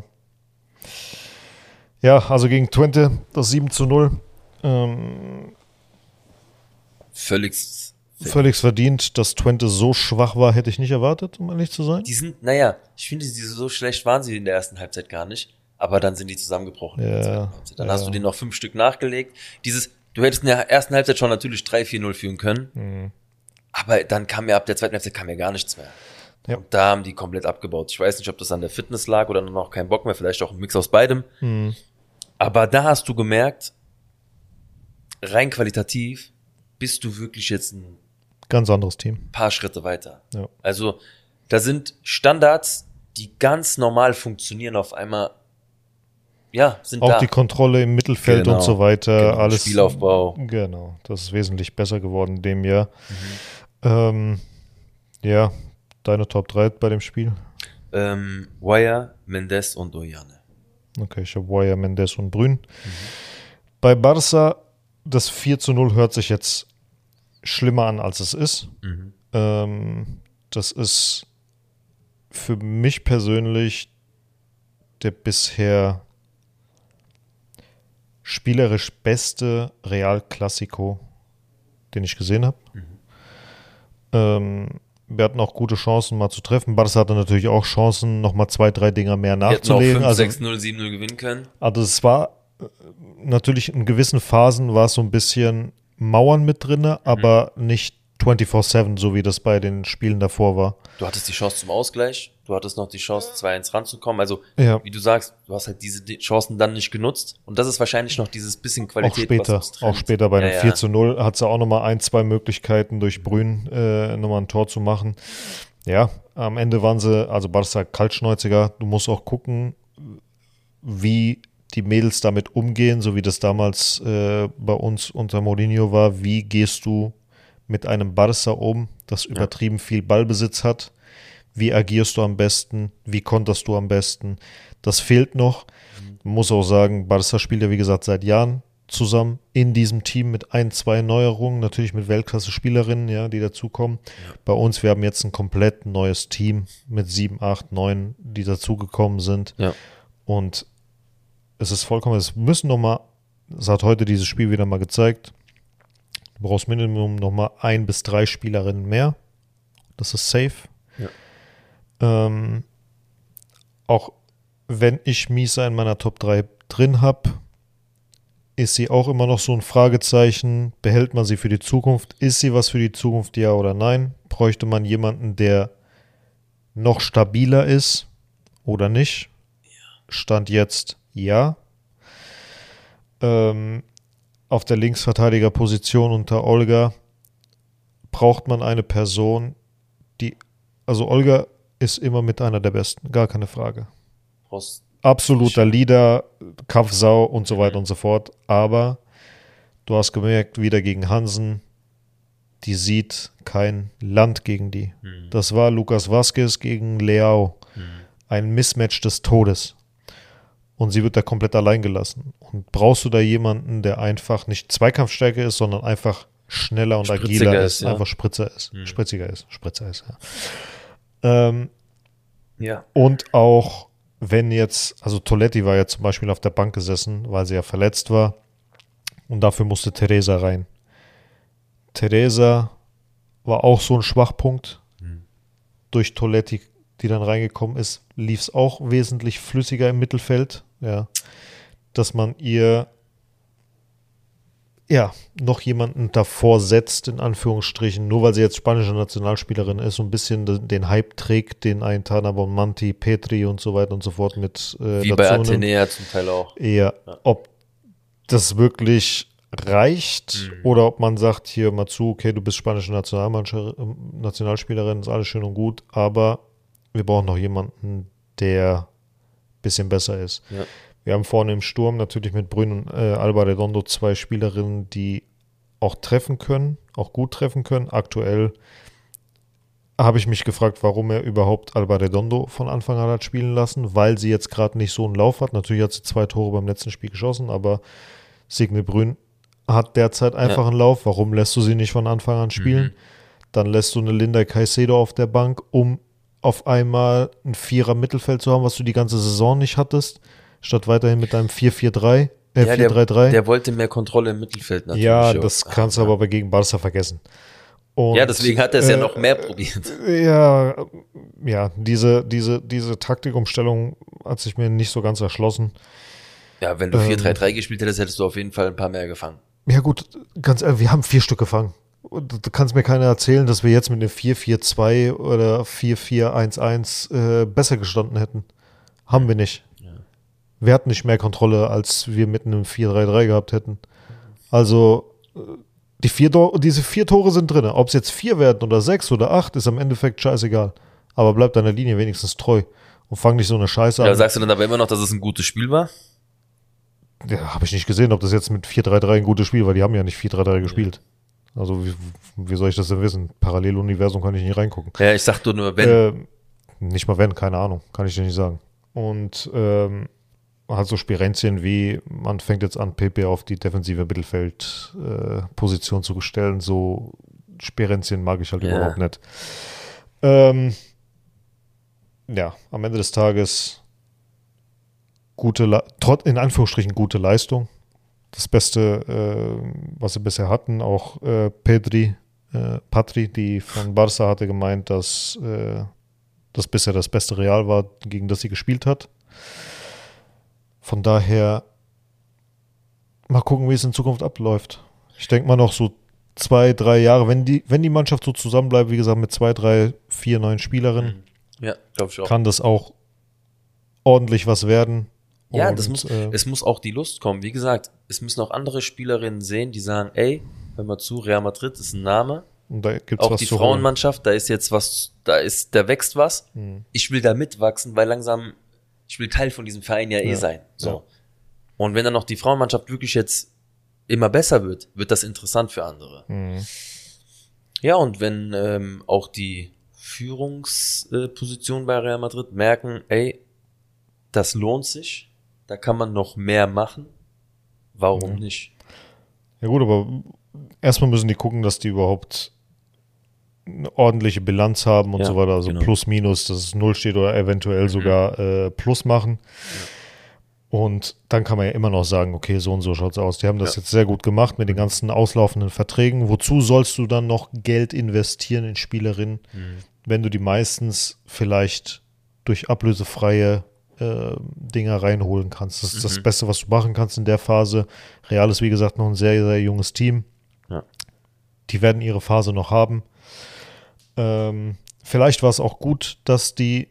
S3: Ja, also gegen Twente das sieben zu null. Ähm,
S4: Völlig
S3: völlig verdient, dass Twente so schwach war, hätte ich nicht erwartet, um ehrlich zu sein.
S4: Die sind, naja, ich finde, die so schlecht waren sie in der ersten Halbzeit gar nicht. Aber dann sind die zusammengebrochen.
S3: Ja,
S4: in der zweiten Halbzeit. Dann
S3: ja.
S4: hast du denen noch fünf Stück nachgelegt. Dieses, Du hättest in der ersten Halbzeit schon natürlich drei vier null führen können. Mhm. Aber dann kam ja ab der zweiten Halbzeit kam ja gar nichts mehr. Ja. Und da haben die komplett abgebaut. Ich weiß nicht, ob das an der Fitness lag oder noch kein Bock mehr. Vielleicht auch ein Mix aus beidem. Mhm. Aber da hast du gemerkt, rein qualitativ bist du wirklich jetzt ein
S3: ganz anderes Team.
S4: Paar Schritte weiter. Ja. Also da sind Standards, die ganz normal funktionieren, auf einmal, ja, sind
S3: auch
S4: da.
S3: Die Kontrolle im Mittelfeld genau. und so weiter.
S4: Genau.
S3: Alles,
S4: Spielaufbau.
S3: Genau, das ist wesentlich besser geworden in dem Jahr. Mhm. Ähm, ja, deine Top drei bei dem Spiel?
S4: Ähm, Wire, Mendes und Oyane.
S3: Okay, ich habe Wire, Mendes und Brün. Mhm. Bei Barca, das vier zu null hört sich jetzt schlimmer an, als es ist. Mhm. Ähm, das ist für mich persönlich der bisher spielerisch beste Real Clasico, den ich gesehen habe. Mhm. Ähm, wir hatten auch gute Chancen, mal zu treffen. Barca hatte natürlich auch Chancen, nochmal zwei, drei Dinger mehr nachzulegen.
S4: Wir hätten auch
S3: also,
S4: fünf, sechs null, sieben null gewinnen können.
S3: Also es war natürlich in gewissen Phasen war es so ein bisschen Mauern mit drin, mhm. aber nicht vierundzwanzig sieben, so wie das bei den Spielen davor war.
S4: Du hattest die Chance zum Ausgleich, du hattest noch die Chance, zwei eins ranzukommen. Also,
S3: ja.
S4: wie du sagst, du hast halt diese Chancen dann nicht genutzt. Und das ist wahrscheinlich noch dieses bisschen Qualität,
S3: auch später,
S4: was uns trennt.
S3: Auch später bei einem
S4: ja, ja.
S3: vier zu null hat sie auch nochmal ein, zwei Möglichkeiten durch Brün äh, nochmal ein Tor zu machen. Ja, am Ende waren sie, also Barca kaltschnäuziger. Du musst auch gucken, wie die Mädels damit umgehen, so wie das damals äh, bei uns unter Mourinho war. Wie gehst du mit einem Barca um, das übertrieben ja. viel Ballbesitz hat? Wie agierst du am besten? Wie konterst du am besten? Das fehlt noch. Man muss auch sagen, Barca spielt ja wie gesagt seit Jahren zusammen in diesem Team mit ein, zwei Neuerungen, natürlich mit Weltklasse-Spielerinnen, ja, die dazukommen. Ja. Bei uns, wir haben jetzt ein komplett neues Team mit sieben, acht, neun, die dazugekommen sind.
S4: Ja.
S3: Und es ist vollkommen, es müssen nochmal, das hat heute dieses Spiel wieder mal gezeigt, du brauchst Minimum nochmal ein bis drei Spielerinnen mehr. Das ist safe.
S4: Ja.
S3: Ähm, auch wenn ich Misa in meiner Top drei drin habe, ist sie auch immer noch so ein Fragezeichen. Behält man sie für die Zukunft? Ist sie was für die Zukunft, ja oder nein? Bräuchte man jemanden, der noch stabiler ist oder nicht? Stand jetzt ja. Ähm, auf der Linksverteidigerposition unter Olga braucht man eine Person, die, also Olga ist immer mit einer der Besten, gar keine Frage.
S4: Prost.
S3: Absoluter Leader, Kampfsau und so weiter und so fort. Aber du hast gemerkt, wieder gegen Hansen, die sieht kein Land gegen die. Mhm. Das war Lucas Vázquez gegen Leao. Mhm. Ein Mismatch des Todes. Und sie wird da komplett allein gelassen. Und brauchst du da jemanden, der einfach nicht Zweikampfstärke ist, sondern einfach schneller und agiler ist,
S4: ja.
S3: einfach spritzer ist, mhm. spritziger ist, spritzer ist, ja. Ähm,
S4: ja.
S3: Und auch, wenn jetzt, also Toletti war ja zum Beispiel auf der Bank gesessen, weil sie ja verletzt war. Und dafür musste Teresa rein. Teresa war auch so ein Schwachpunkt. Mhm. Durch Toletti, die dann reingekommen ist, lief es auch wesentlich flüssiger im Mittelfeld. Ja, dass man ihr ja noch jemanden davor setzt, in Anführungsstrichen, nur weil sie jetzt spanische Nationalspielerin ist, so ein bisschen den, den Hype trägt, den ein Tana Bonmanti, Petri und so weiter und so fort mit äh,
S4: wie bei Athenea zum Teil auch.
S3: Ja, ja, ob das wirklich reicht mhm. oder ob man sagt, hier mal zu, okay, du bist spanische Nationalspielerin, ist alles schön und gut, aber wir brauchen noch jemanden, der ein bisschen besser ist.
S4: Ja.
S3: Wir haben vorne im Sturm natürlich mit Brün und äh, Alba Redondo zwei Spielerinnen, die auch treffen können, auch gut treffen können. Aktuell habe ich mich gefragt, warum er überhaupt Alba Redondo von Anfang an hat spielen lassen, weil sie jetzt gerade nicht so einen Lauf hat. Natürlich hat sie zwei Tore beim letzten Spiel geschossen, aber Signe Brün hat derzeit einfach ja. einen Lauf. Warum lässt du sie nicht von Anfang an spielen? Mhm. Dann lässt du eine Linda Caicedo auf der Bank, um auf einmal ein Vierer-Mittelfeld zu haben, was du die ganze Saison nicht hattest, statt weiterhin mit einem vier vier drei, äh,
S4: ja,
S3: vier drei drei.
S4: Der, der wollte mehr Kontrolle im Mittelfeld natürlich.
S3: Ja, das auch. kannst du aber bei gegen Barca vergessen. Und,
S4: ja, deswegen hat er es äh, ja noch mehr probiert.
S3: Ja, ja, diese, diese, diese Taktikumstellung hat sich mir nicht so ganz erschlossen.
S4: Ja, wenn du vier drei drei ähm, gespielt hättest, hättest du auf jeden Fall ein paar mehr gefangen.
S3: Ja gut, ganz ehrlich, wir haben vier Stück gefangen. Und du kannst mir keiner erzählen, dass wir jetzt mit einem vier vier zwei oder vier vier eins eins äh, besser gestanden hätten. Haben wir nicht.
S4: Ja.
S3: Wir hatten nicht mehr Kontrolle, als wir mit einem vier drei drei gehabt hätten. Also die vier, diese vier Tore sind drin. Ob es jetzt vier werden oder sechs oder acht, ist am Endeffekt scheißegal. Aber bleib deiner Linie wenigstens treu und fang nicht so eine Scheiße
S4: Ja,
S3: an.
S4: sagst du dann aber immer noch, dass es ein gutes Spiel war?
S3: Ja, habe ich nicht gesehen, ob das jetzt mit vier drei drei ein gutes Spiel war. Die haben ja nicht vier drei drei gespielt. Also wie, wie soll ich das denn wissen? Paralleluniversum kann ich nicht reingucken.
S4: Ja, ich sag nur, wenn.
S3: Äh, nicht mal wenn, keine Ahnung. Kann ich dir nicht sagen. Und ähm, hat so Spirenzien wie, man fängt jetzt an, Pepe auf die defensive Mittelfeldposition äh, zu stellen. So Spirenzien mag ich halt
S4: Ja.
S3: überhaupt nicht. Ähm, ja, am Ende des Tages gute, Le- trotz in Anführungsstrichen gute Leistung. Das Beste, äh, was sie bisher hatten. Auch äh, Pedri, äh, Patri, die von Barca hatte gemeint, dass äh, das bisher das beste Real war, gegen das sie gespielt hat. Von daher mal gucken, wie es in Zukunft abläuft. Ich denke mal noch so zwei, drei Jahre, wenn die, wenn die Mannschaft so zusammenbleibt, wie gesagt, mit zwei, drei, vier neuen Spielerinnen,
S4: Ja, glaube ich auch.
S3: kann das auch ordentlich was werden.
S4: Ja,
S3: Und,
S4: das muss,
S3: äh,
S4: es muss auch die Lust kommen. Wie gesagt, es müssen auch andere Spielerinnen sehen, die sagen, ey, hör mal zu, Real Madrid ist ein Name.
S3: und da gibt's
S4: Auch
S3: was
S4: die
S3: zu holen.
S4: Frauenmannschaft, da ist jetzt was, da ist, da wächst was.
S3: Hm.
S4: Ich will da mitwachsen, weil langsam, ich will Teil von diesem Verein ja eh
S3: Ja,
S4: sein. So.
S3: ja.
S4: Und wenn dann noch die Frauenmannschaft wirklich jetzt immer besser wird, wird das interessant für andere.
S3: Hm.
S4: Ja, und wenn ähm, auch die Führungspositionen bei Real Madrid merken, ey, das lohnt sich, da kann man noch mehr machen, warum
S3: Mhm.
S4: nicht?
S3: Ja gut, aber erstmal müssen die gucken, dass die überhaupt eine ordentliche Bilanz haben und
S4: Ja,
S3: so weiter. Also
S4: genau.
S3: plus, minus, dass es null steht oder eventuell sogar äh, plus machen. Und dann kann man ja immer noch sagen, okay, so und so schaut's aus. Die haben das
S4: Ja.
S3: jetzt sehr gut gemacht mit den ganzen auslaufenden Verträgen. Wozu sollst du dann noch Geld investieren in Spielerinnen,
S4: Mhm.
S3: wenn du die meistens vielleicht durch ablösefreie äh, Dinger reinholen kannst? Das ist das
S4: Mhm.
S3: Beste, was du machen kannst in der Phase. Real ist, wie gesagt, noch ein sehr, sehr junges Team.
S4: Ja.
S3: Die werden ihre Phase noch haben. Ähm, vielleicht war es auch gut, dass die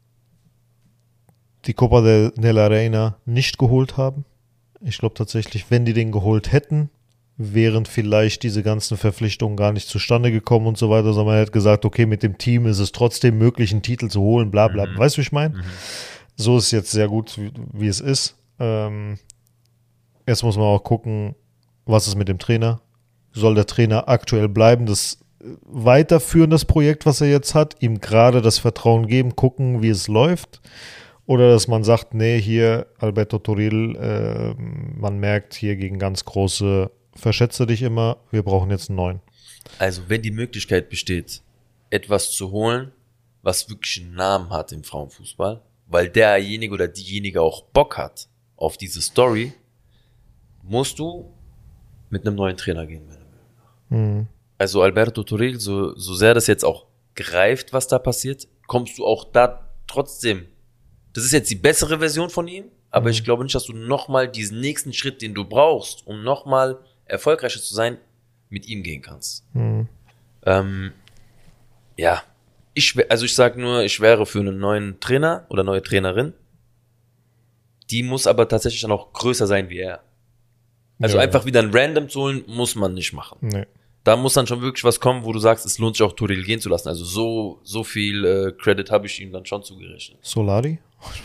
S3: die Copa de, de la Reina nicht geholt haben. Ich glaube tatsächlich, wenn die den geholt hätten, wären vielleicht diese ganzen Verpflichtungen gar nicht zustande gekommen und so weiter, sondern man hätte gesagt, okay, mit dem Team ist es trotzdem möglich, einen Titel zu holen, bla bla.
S4: Mhm.
S3: Weißt du, wie ich meine?
S4: Mhm.
S3: So ist es jetzt sehr gut, wie, wie es ist. Ähm, jetzt muss man auch gucken, was ist mit dem Trainer. Soll der Trainer aktuell bleiben, das äh, weiterführen, das Projekt, was er jetzt hat, ihm gerade das Vertrauen geben, gucken, wie es läuft? Oder dass man sagt, nee, hier Alberto Toril, äh, man merkt hier gegen ganz große, verschätze dich immer, wir brauchen jetzt einen neuen.
S4: Also, wenn die Möglichkeit besteht, etwas zu holen, was wirklich einen Namen hat im Frauenfußball, weil derjenige oder diejenige auch Bock hat auf diese Story, musst du mit einem neuen Trainer gehen. meiner Meinung nach.
S3: Mhm.
S4: Also Alberto Toril, so, so sehr das jetzt auch greift, was da passiert, kommst du auch da trotzdem. Das ist jetzt die bessere Version von ihm, aber
S3: Mhm.
S4: ich glaube nicht, dass du nochmal diesen nächsten Schritt, den du brauchst, um nochmal erfolgreicher zu sein, mit ihm gehen kannst.
S3: Mhm.
S4: Ähm, ja, ich, wär- also ich sage nur, ich wäre für einen neuen Trainer oder neue Trainerin. Die muss aber tatsächlich dann auch größer sein wie er. Also
S3: Ja,
S4: einfach wieder ein Random zu holen, muss man nicht machen.
S3: Nee.
S4: Da muss dann schon wirklich was kommen, wo du sagst, es lohnt sich auch Toril gehen zu lassen. Also so, so viel äh, Credit habe ich ihm dann schon zugerechnet.
S3: Solari?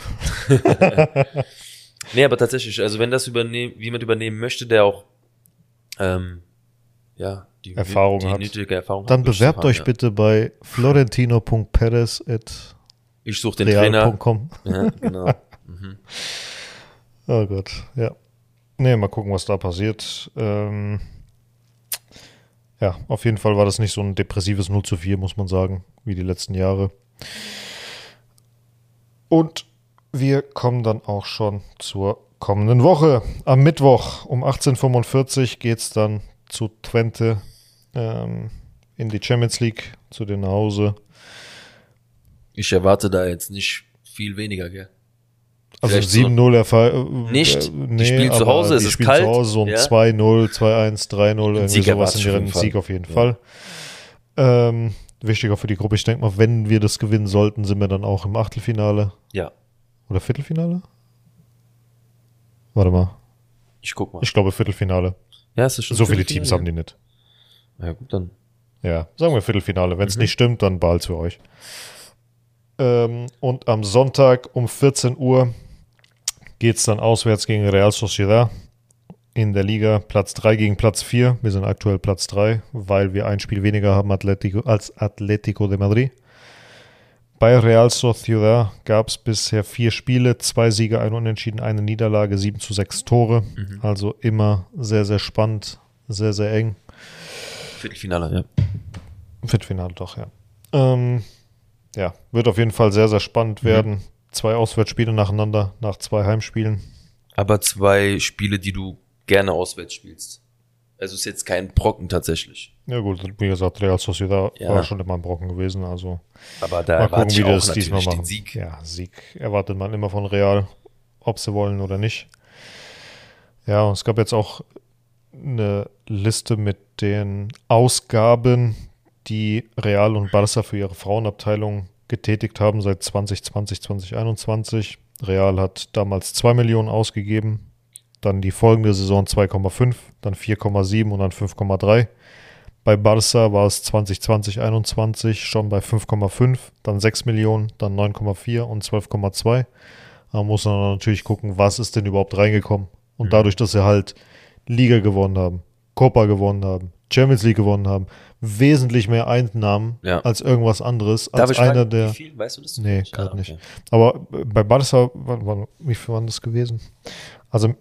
S4: Nee, aber tatsächlich, also wenn das übernehmen, jemand übernehmen möchte, der auch ähm, ja, die,
S3: Erfahrung
S4: die
S3: hat.
S4: nötige Erfahrung
S3: Dann
S4: hat, würde ich
S3: bewerbt
S4: sagen,
S3: euch
S4: ja.
S3: bitte bei florentino punkt perez at
S4: Ich suche den
S3: real
S4: Trainer.
S3: punkt com.
S4: Ja, genau. Mhm.
S3: Oh Gott, ja. Nee, mal gucken, was da passiert. Ähm, ja, auf jeden Fall war das nicht so ein depressives null zu vier, muss man sagen, wie die letzten Jahre. Und wir kommen dann auch schon zur kommenden Woche. Am Mittwoch um achtzehn Uhr fünfundvierzig geht es dann zu Twente ähm, in die Champions League, zu denen nach Hause.
S4: Ich erwarte da jetzt nicht viel weniger, gell?
S3: Also
S4: Vielleicht
S3: sieben null erfahr-
S4: so nicht.
S3: Äh,
S4: die spielen zu Hause, es
S3: die
S4: ist
S3: spielen
S4: kalt.
S3: zu Hause so ein
S4: ja.
S3: zwei null, zwei eins, drei null, irgendwie
S4: Sieg
S3: sowas in
S4: erwarte ich auf
S3: deren
S4: jeden Fall.
S3: Sieg auf jeden
S4: Ja.
S3: Fall. Ähm, wichtiger für die Gruppe. Ich denke mal, wenn wir das gewinnen sollten, sind wir dann auch im Achtelfinale.
S4: Ja.
S3: Oder Viertelfinale? Warte mal.
S4: Ich guck mal.
S3: Ich glaube Viertelfinale.
S4: Ja, es ist schon
S3: So viele
S4: Viertelfinale,
S3: Teams
S4: ja.
S3: haben die nicht.
S4: Ja, gut, dann.
S3: Ja, sagen wir Viertelfinale. Wenn es
S4: Mhm.
S3: nicht stimmt, dann behalt's für euch. Ähm, und am Sonntag um vierzehn Uhr geht es dann auswärts gegen Real Sociedad in der Liga. Platz drei gegen Platz vier. Wir sind aktuell Platz drei, weil wir ein Spiel weniger haben Atletico, als Atletico de Madrid. Bei Real Sociedad gab es bisher vier Spiele, zwei Siege, ein Unentschieden, eine Niederlage, sieben zu sechs Tore.
S4: Mhm.
S3: Also immer sehr, sehr spannend, sehr, sehr eng.
S4: Viertelfinale, ja.
S3: Viertelfinale doch, ja. Ähm, ja, wird auf jeden Fall sehr, sehr spannend
S4: Mhm.
S3: werden. Zwei Auswärtsspiele nacheinander, nach zwei Heimspielen.
S4: Aber zwei Spiele, die du gerne auswärts spielst. Also ist jetzt kein Brocken tatsächlich.
S3: Ja gut, wie gesagt, Real Sociedad
S4: Ja.
S3: war schon immer ein Brocken gewesen, also
S4: Aber da
S3: mal gucken,
S4: erwarte ich
S3: wie die
S4: auch
S3: das diesmal
S4: natürlich
S3: machen.
S4: den Sieg.
S3: Ja, Sieg erwartet man immer von Real, ob sie wollen oder nicht. Ja, und es gab jetzt auch eine Liste mit den Ausgaben, die Real und Barça für ihre Frauenabteilung getätigt haben seit zwanzig zwanzig, zwanzig einundzwanzig. Real hat damals zwei Millionen ausgegeben, dann die folgende Saison zwei Komma fünf, dann vier Komma sieben und dann fünf Komma drei. Bei Barça war es zwanzig zwanzig, einundzwanzig schon bei fünf Komma fünf, dann sechs Millionen, dann neun Komma vier und zwölf Komma zwei. Da muss man dann natürlich gucken, was ist denn überhaupt reingekommen. Und
S4: Mhm.
S3: dadurch, dass sie halt Liga gewonnen haben, Copa gewonnen haben, Champions League gewonnen haben, wesentlich mehr Einnahmen
S4: Ja.
S3: als irgendwas anderes,
S4: Darf
S3: als
S4: ich
S3: einer
S4: fragen,
S3: der...
S4: wie viel? Weißt du das?
S3: Nee,
S4: Ah,
S3: gerade
S4: okay.
S3: nicht. Aber bei Barca, wann, wann, wie viel waren das gewesen? Also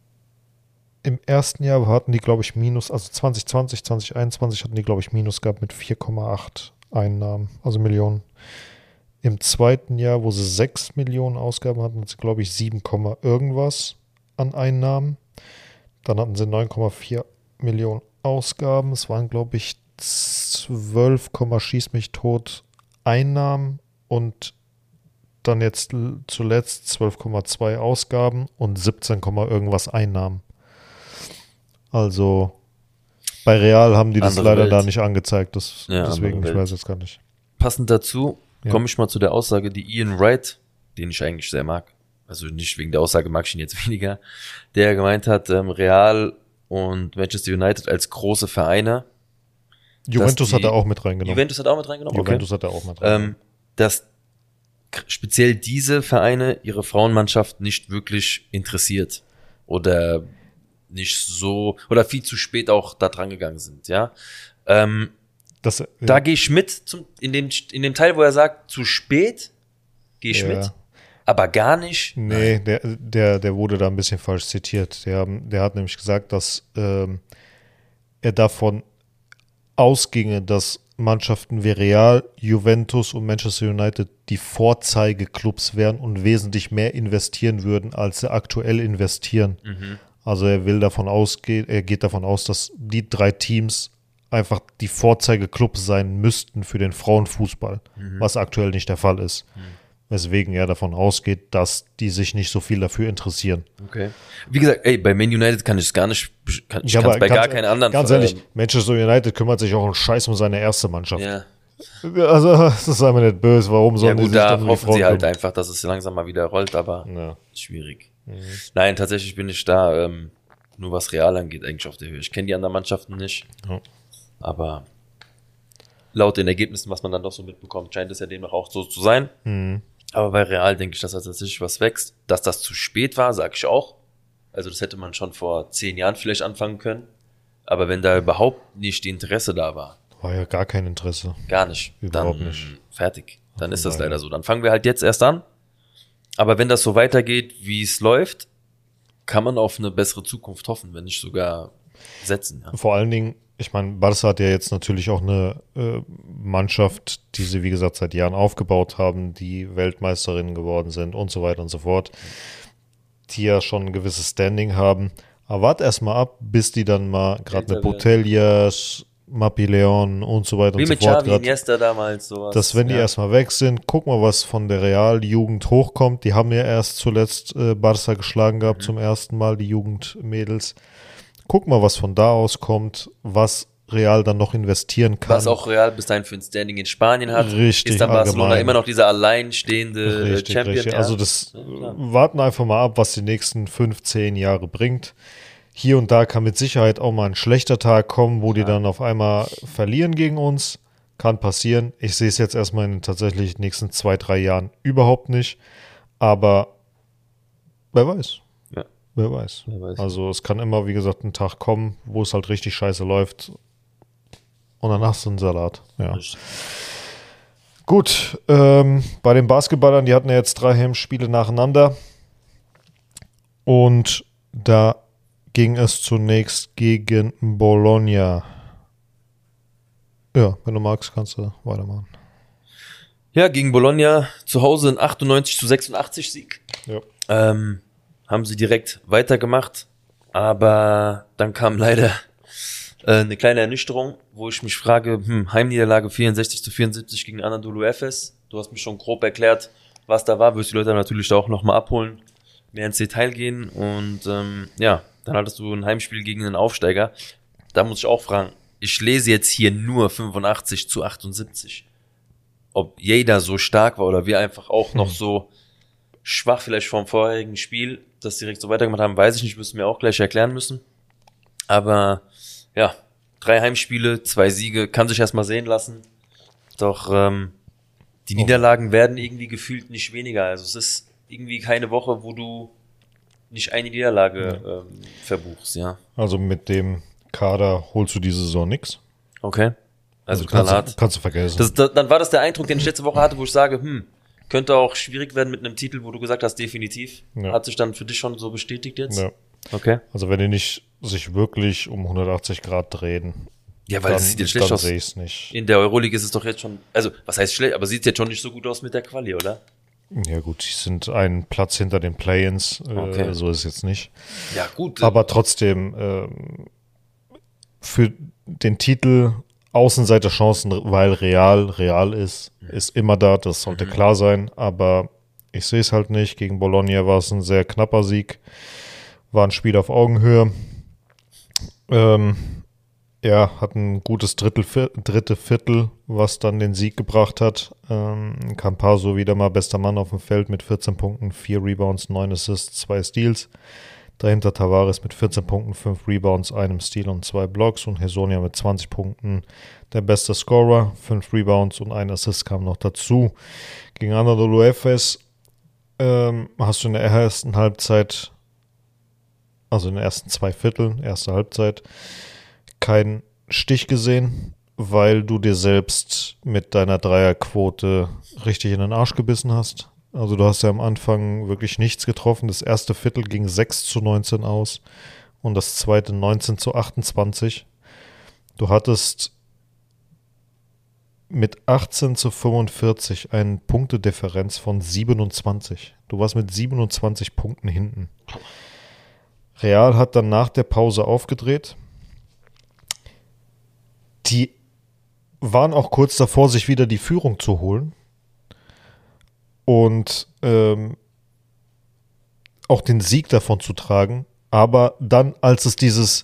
S3: im ersten Jahr hatten die, glaube ich, Minus, also zwanzig zwanzig, zwanzig einundzwanzig hatten die, glaube ich, Minus gehabt mit vier Komma acht Einnahmen, also Millionen. Im zweiten Jahr, wo sie sechs Millionen Ausgaben hatten, hatten sie, glaube ich, sieben, irgendwas an Einnahmen. Dann hatten sie neun Komma vier Millionen Ausgaben. Es waren, glaube ich, zwölf, schieß mich tot Einnahmen und dann jetzt l- zuletzt zwölf Komma zwei Ausgaben und siebzehn, irgendwas Einnahmen. Also bei Real haben die das
S4: Andere
S3: leider
S4: Welt.
S3: da nicht angezeigt. Das,
S4: Ja,
S3: deswegen,
S4: andere
S3: ich
S4: Welt.
S3: weiß jetzt gar nicht.
S4: Passend dazu
S3: Ja.
S4: komme ich mal zu der Aussage, die Ian Wright, den ich eigentlich sehr mag, also nicht wegen der Aussage mag ich ihn jetzt weniger, der gemeint hat, ähm, Real und Manchester United als große Vereine,
S3: Juventus
S4: die-
S3: hat er auch mit reingenommen.
S4: Juventus hat auch mit reingenommen,
S3: Juventus hat er auch mit reingenommen.
S4: ähm, dass k- speziell diese Vereine ihre Frauenmannschaft nicht wirklich interessiert oder nicht so oder viel zu spät auch da dran gegangen sind, ja. Ähm,
S3: das,
S4: Da
S3: ja,
S4: gehe ich mit zum, in dem in dem Teil, wo er sagt, zu spät gehe ich
S3: Ja.
S4: mit, aber gar nicht.
S3: Nee, der, der, der wurde da ein bisschen falsch zitiert. Der, haben- der hat nämlich gesagt, dass ähm, er davon ausginge, dass Mannschaften wie Real, Juventus und Manchester United die Vorzeigeklubs wären und wesentlich mehr investieren würden, als sie aktuell investieren.
S4: Mhm.
S3: Also er will davon ausgehen, er geht davon aus, dass die drei Teams einfach die Vorzeigeklubs sein müssten für den Frauenfußball,
S4: Mhm.
S3: was aktuell nicht der Fall ist. Weswegen er davon ausgeht, dass die sich nicht so viel dafür interessieren.
S4: Okay. Wie gesagt, ey, bei Man United kann ich es gar nicht, kann, ich
S3: Ja,
S4: kann es
S3: aber
S4: bei
S3: ganz-
S4: gar keinen anderen.
S3: Ganz
S4: ähm,
S3: ehrlich, Manchester United kümmert sich auch einen Scheiß um seine erste Mannschaft.
S4: Ja,
S3: Also, das ist einfach nicht böse. Warum
S4: ja
S3: sollen die
S4: gut,
S3: sich
S4: da
S3: dann um die
S4: hoffen
S3: Frauen
S4: sie halt
S3: kümmern?
S4: einfach, dass es langsam mal wieder rollt, aber
S3: Ja.
S4: schwierig.
S3: Mhm.
S4: Nein, tatsächlich bin ich da, ähm, nur was Real angeht, eigentlich auf der Höhe. Ich kenne die anderen Mannschaften nicht,
S3: Ja.
S4: aber laut den Ergebnissen, was man dann doch so mitbekommt, scheint es ja demnach auch so zu sein.
S3: Mhm.
S4: Aber bei Real denke ich, dass da tatsächlich was wächst. Dass das zu spät war, sage ich auch. Also das hätte man schon vor zehn Jahren vielleicht anfangen können. Aber wenn da überhaupt nicht die Interesse da war,
S3: War ja gar kein Interesse.
S4: gar nicht,
S3: Überhaupt
S4: dann
S3: nicht.
S4: fertig. Dann ist das
S3: Leider.
S4: leider so. Dann fangen wir halt jetzt erst an. Aber wenn das so weitergeht, wie es läuft, kann man auf eine bessere Zukunft hoffen, wenn nicht sogar setzen. Ja.
S3: Vor allen Dingen, ich meine, Barca hat ja jetzt natürlich auch eine äh, Mannschaft, die sie, wie gesagt, seit Jahren aufgebaut haben, die Weltmeisterinnen geworden sind und so weiter und so fort, die ja schon ein gewisses Standing haben. Aber wart erst mal ab, bis die dann mal, gerade
S4: Älter
S3: mit Botellas, Mapi Leon und so weiter
S4: Wie
S3: und so
S4: mit
S3: fort.
S4: Xavi, Iniesta damals, sowas.
S3: Dass wenn die
S4: ja.
S3: erstmal weg sind, guck mal, was von der Real-Jugend hochkommt. Die haben ja erst zuletzt äh, Barca geschlagen gehabt, mhm. zum ersten Mal, die Jugendmädels. Guck mal, was von da aus kommt, was Real dann noch investieren kann.
S4: Was auch Real bis dahin für ein Standing in Spanien hat.
S3: Richtig,
S4: ist dann
S3: allgemein.
S4: Barcelona immer noch dieser alleinstehende
S3: richtig,
S4: Champion.
S3: Richtig.
S4: Ja.
S3: Also das ja, warten einfach mal ab, was die nächsten fünf, zehn Jahre bringt. Hier und da kann mit Sicherheit auch mal ein schlechter Tag kommen, wo ja. die dann auf einmal verlieren gegen uns. Kann passieren. Ich sehe es jetzt erstmal in den tatsächlich nächsten zwei, drei Jahren überhaupt nicht. Aber wer weiß.
S4: Ja.
S3: Wer weiß.
S4: Wer weiß.
S3: Also es kann immer, wie gesagt, ein Tag kommen, wo es halt richtig scheiße läuft. Und danach so ein Salat. Ja. Gut, ähm, bei den Basketballern, die hatten ja jetzt drei Heimspiele nacheinander. Und da ging es zunächst gegen Bologna. Ja, wenn du magst, kannst du weitermachen.
S4: Ja, gegen Bologna zu Hause ein achtundneunzig zu sechsundachtzig Sieg.
S3: Ja.
S4: Ähm, haben sie direkt weitergemacht. Aber dann kam leider eine kleine Ernüchterung, wo ich mich frage, hm, Heimniederlage vierundsechzig zu vierundsiebzig gegen Anadolu Efes. Du hast mich schon grob erklärt, was da war, wirst die Leute natürlich da auch nochmal abholen, mehr ins Detail gehen und ähm, ja, dann hattest du ein Heimspiel gegen einen Aufsteiger. Da muss ich auch fragen, ich lese jetzt hier nur fünfundachtzig zu achtundsiebzig. Ob jeder so stark war oder wir einfach auch noch so schwach vielleicht vom vorherigen Spiel, das direkt so weitergemacht haben, weiß ich nicht, müssen wir auch gleich erklären müssen. Aber ja, drei Heimspiele, zwei Siege, kann sich erstmal sehen lassen. Doch ähm, die oh. Niederlagen werden irgendwie gefühlt nicht weniger. Also es ist irgendwie keine Woche, wo du nicht eine Niederlage ja. ähm, verbuchst, ja.
S3: Also mit dem Kader holst du diese Saison nix.
S4: Okay. Also,
S3: also
S4: knallhart.
S3: Kannst, kannst du vergessen.
S4: Das, das, dann war das der Eindruck, den ich letzte Woche hatte, wo ich sage, hm, könnte auch schwierig werden mit einem Titel, wo du gesagt hast, definitiv. Ja. Hat sich dann für dich schon so bestätigt jetzt?
S3: Ja.
S4: Okay.
S3: Also wenn die nicht sich wirklich um hundertachtzig Grad drehen,
S4: ja, weil
S3: dann,
S4: es sieht jetzt schlecht aus.
S3: Sehe ich's nicht.
S4: In der Euroleague ist es doch jetzt schon, also was heißt schlecht, aber sieht jetzt schon nicht so gut aus mit der Quali, oder?
S3: Ja gut, die sind einen Platz hinter den Play-ins,
S4: Okay.
S3: äh, so ist es jetzt nicht.
S4: Ja gut.
S3: Aber trotzdem, ähm, für den Titel Außenseiterchancen, weil Real Real ist, mhm. ist immer da, das sollte mhm. klar sein, aber ich sehe es halt nicht. Gegen Bologna war es ein sehr knapper Sieg, war ein Spiel auf Augenhöhe. Ähm, ja, hat ein gutes Drittel, dritte Viertel, was dann den Sieg gebracht hat. Ähm, Campazzo wieder mal bester Mann auf dem Feld mit vierzehn Punkten, vier Rebounds, neun Assists, zwei Steals. Dahinter Tavares mit vierzehn Punkten, fünf Rebounds, einem Steal und zwei Blocks. Und Hezonja mit zwanzig Punkten, der beste Scorer, fünf Rebounds und ein Assist kam noch dazu. Gegen Anadolu Efes ähm, hast du in der ersten Halbzeit, also in den ersten zwei Vierteln, erste Halbzeit, keinen Stich gesehen, weil du dir selbst mit deiner Dreierquote richtig in den Arsch gebissen hast. Also du hast ja am Anfang wirklich nichts getroffen. Das erste Viertel ging sechs zu neunzehn aus und das zweite neunzehn zu achtundzwanzig. Du hattest mit achtzehn zu fünfundvierzig eine Punktedifferenz von siebenundzwanzig. Du warst mit siebenundzwanzig Punkten hinten. Real hat dann nach der Pause aufgedreht. Die waren auch kurz davor, sich wieder die Führung zu holen. Und ähm, auch den Sieg davon zu tragen. Aber dann, als es dieses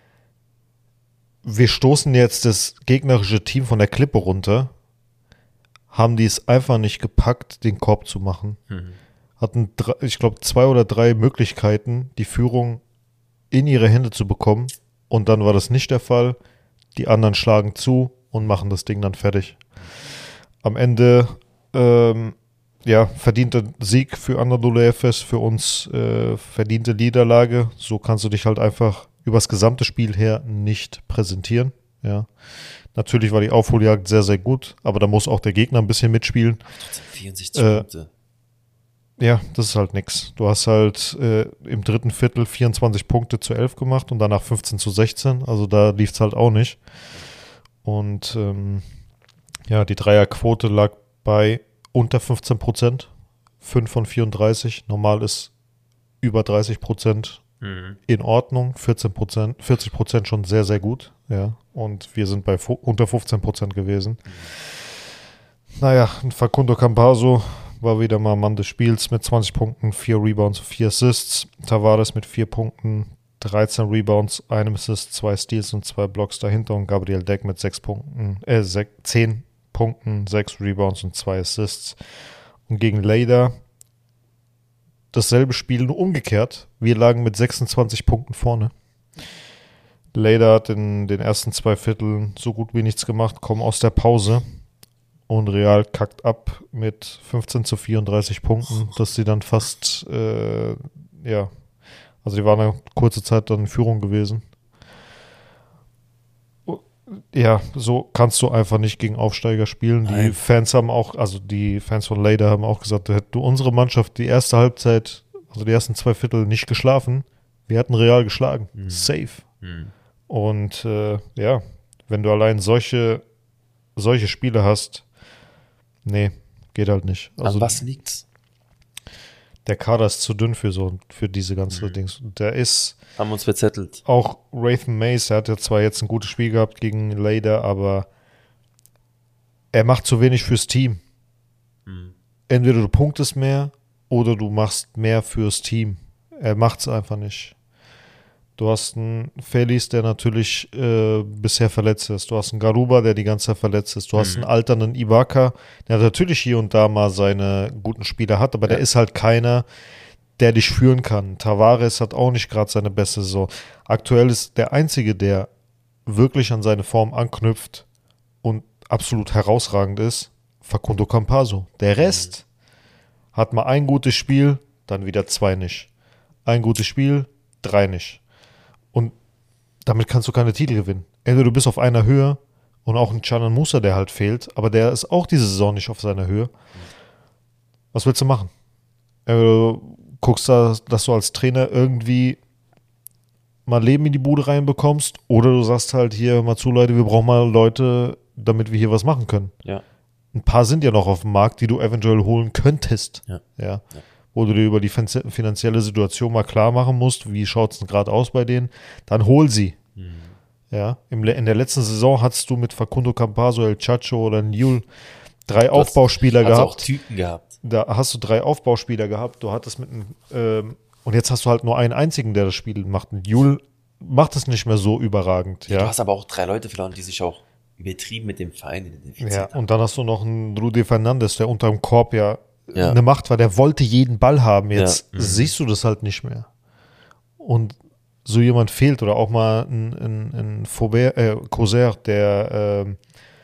S3: wir stoßen jetzt das gegnerische Team von der Klippe runter, haben die es einfach nicht gepackt, den Korb zu machen. Mhm. Hatten, drei, ich glaube, zwei oder drei Möglichkeiten, die Führung in ihre Hände zu bekommen. Und dann war das nicht der Fall. Die anderen schlagen zu und machen das Ding dann fertig. Am Ende ähm, ja, verdienter Sieg für Anadolu Efes, für uns äh, verdiente Niederlage. So kannst du dich halt einfach übers gesamte Spiel her nicht präsentieren. Ja. Natürlich war die Aufholjagd sehr, sehr gut, aber da muss auch der Gegner ein bisschen mitspielen.
S4: vierundsechzig äh, Punkte.
S3: Ja, das ist halt nix. Du hast halt äh, im dritten Viertel vierundzwanzig Punkte zu elf gemacht und danach fünfzehn zu sechzehn. Also da lief es halt auch nicht. Und ähm, ja, die Dreierquote lag bei unter fünfzehn Prozent. fünf von vierunddreißig. Normal ist über dreißig Prozent
S4: Mhm.
S3: in Ordnung, vierzehn Prozent, vierzig Prozent schon sehr, sehr gut, ja, und wir sind bei fu- unter fünfzehn Prozent gewesen. Mhm. Naja, Facundo Campazzo war wieder mal Mann des Spiels mit zwanzig Punkten, vier Rebounds, vier Assists. Tavares mit vier Punkten, dreizehn Rebounds, einem Assist, zwei Steals und zwei Blocks dahinter und Gabriel Deck mit sechs Punkten, äh, zehn Punkten, sechs Rebounds und zwei Assists. Und gegen Leida dasselbe Spiel, nur umgekehrt. Wir lagen mit sechsundzwanzig Punkten vorne. Leida hat in den ersten zwei Vierteln so gut wie nichts gemacht, kommen aus der Pause und Real kackt ab mit fünfzehn zu vierunddreißig Punkten, dass sie dann fast, äh, ja, also die waren eine kurze Zeit dann in Führung gewesen. Ja, so kannst du einfach nicht gegen Aufsteiger spielen. Die
S4: Nein.
S3: Fans haben auch, also die Fans von Leida haben auch gesagt, hätte du unsere Mannschaft die erste Halbzeit, also die ersten zwei Viertel nicht geschlafen, wir hätten Real geschlagen.
S4: Mhm.
S3: Safe.
S4: Mhm.
S3: Und äh, ja, wenn du allein solche, solche Spiele hast, nee, geht halt nicht. Also
S4: An was liegt's?
S3: der Kader ist zu dünn für so, für diese ganze
S4: Mhm.
S3: Dings. Und der ist
S4: Haben uns verzettelt.
S3: auch Rathan Mace, er hat ja zwar jetzt ein gutes Spiel gehabt gegen Leida, aber er macht zu wenig fürs Team.
S4: Mhm.
S3: Entweder du punktest mehr oder du machst mehr fürs Team. Er macht es einfach nicht. Du hast einen Feliz, der natürlich äh, bisher verletzt ist. Du hast einen Garuba, der die ganze Zeit verletzt ist. Du hast
S4: Mhm.
S3: einen alternden Ibaka, der natürlich hier und da mal seine guten Spiele hat, aber
S4: Ja.
S3: der ist halt keiner, der dich führen kann. Tavares hat auch nicht gerade seine beste Saison. Aktuell ist der Einzige, der wirklich an seine Form anknüpft und absolut herausragend ist, Facundo Campazzo. Der Rest hat mal ein gutes Spiel, dann wieder zwei nicht. Ein gutes Spiel, drei nicht. Und damit kannst du keine Titel gewinnen. Entweder du bist auf einer Höhe und auch ein Canan Musa, der halt fehlt, aber der ist auch diese Saison nicht auf seiner Höhe. Was willst du machen? Entweder du guckst da, dass du als Trainer irgendwie mal Leben in die Bude reinbekommst, oder du sagst halt hier, hör mal zu, Leute, wir brauchen mal Leute, damit wir hier was machen können.
S4: Ja.
S3: Ein paar sind ja noch auf dem Markt, die du eventuell holen könntest.
S4: Ja.
S3: Ja.
S4: Ja.
S3: Wo du dir über die fin- finanzielle Situation mal klar machen musst, wie schaut es denn gerade aus bei denen, dann hol sie.
S4: Mhm.
S3: Ja. Im, Le- in der letzten Saison hattest du mit Facundo Campazzo, El Chacho oder Newell drei
S4: Du hast-
S3: Aufbauspieler
S4: Hat's auch
S3: gehabt.
S4: Typen gehabt.
S3: Da hast du drei Aufbauspieler gehabt. Du hattest mit einem, ähm, und jetzt hast du halt nur einen einzigen, der das Spiel macht. Und Newell macht es nicht mehr so überragend.
S4: Ja. Du
S3: Ja.
S4: hast aber auch drei Leute verloren, die sich auch übertrieben mit dem Verein identifiziert
S3: Ja,
S4: haben.
S3: und dann hast du noch einen Rudy Fernandes, der unter dem Korb ja,
S4: Ja.
S3: eine Macht war, der wollte jeden Ball haben. Jetzt
S4: Ja. Mhm.
S3: siehst du das halt nicht mehr. Und so jemand fehlt, oder auch mal ein, ein, ein Faubert, äh, Coser, der ähm,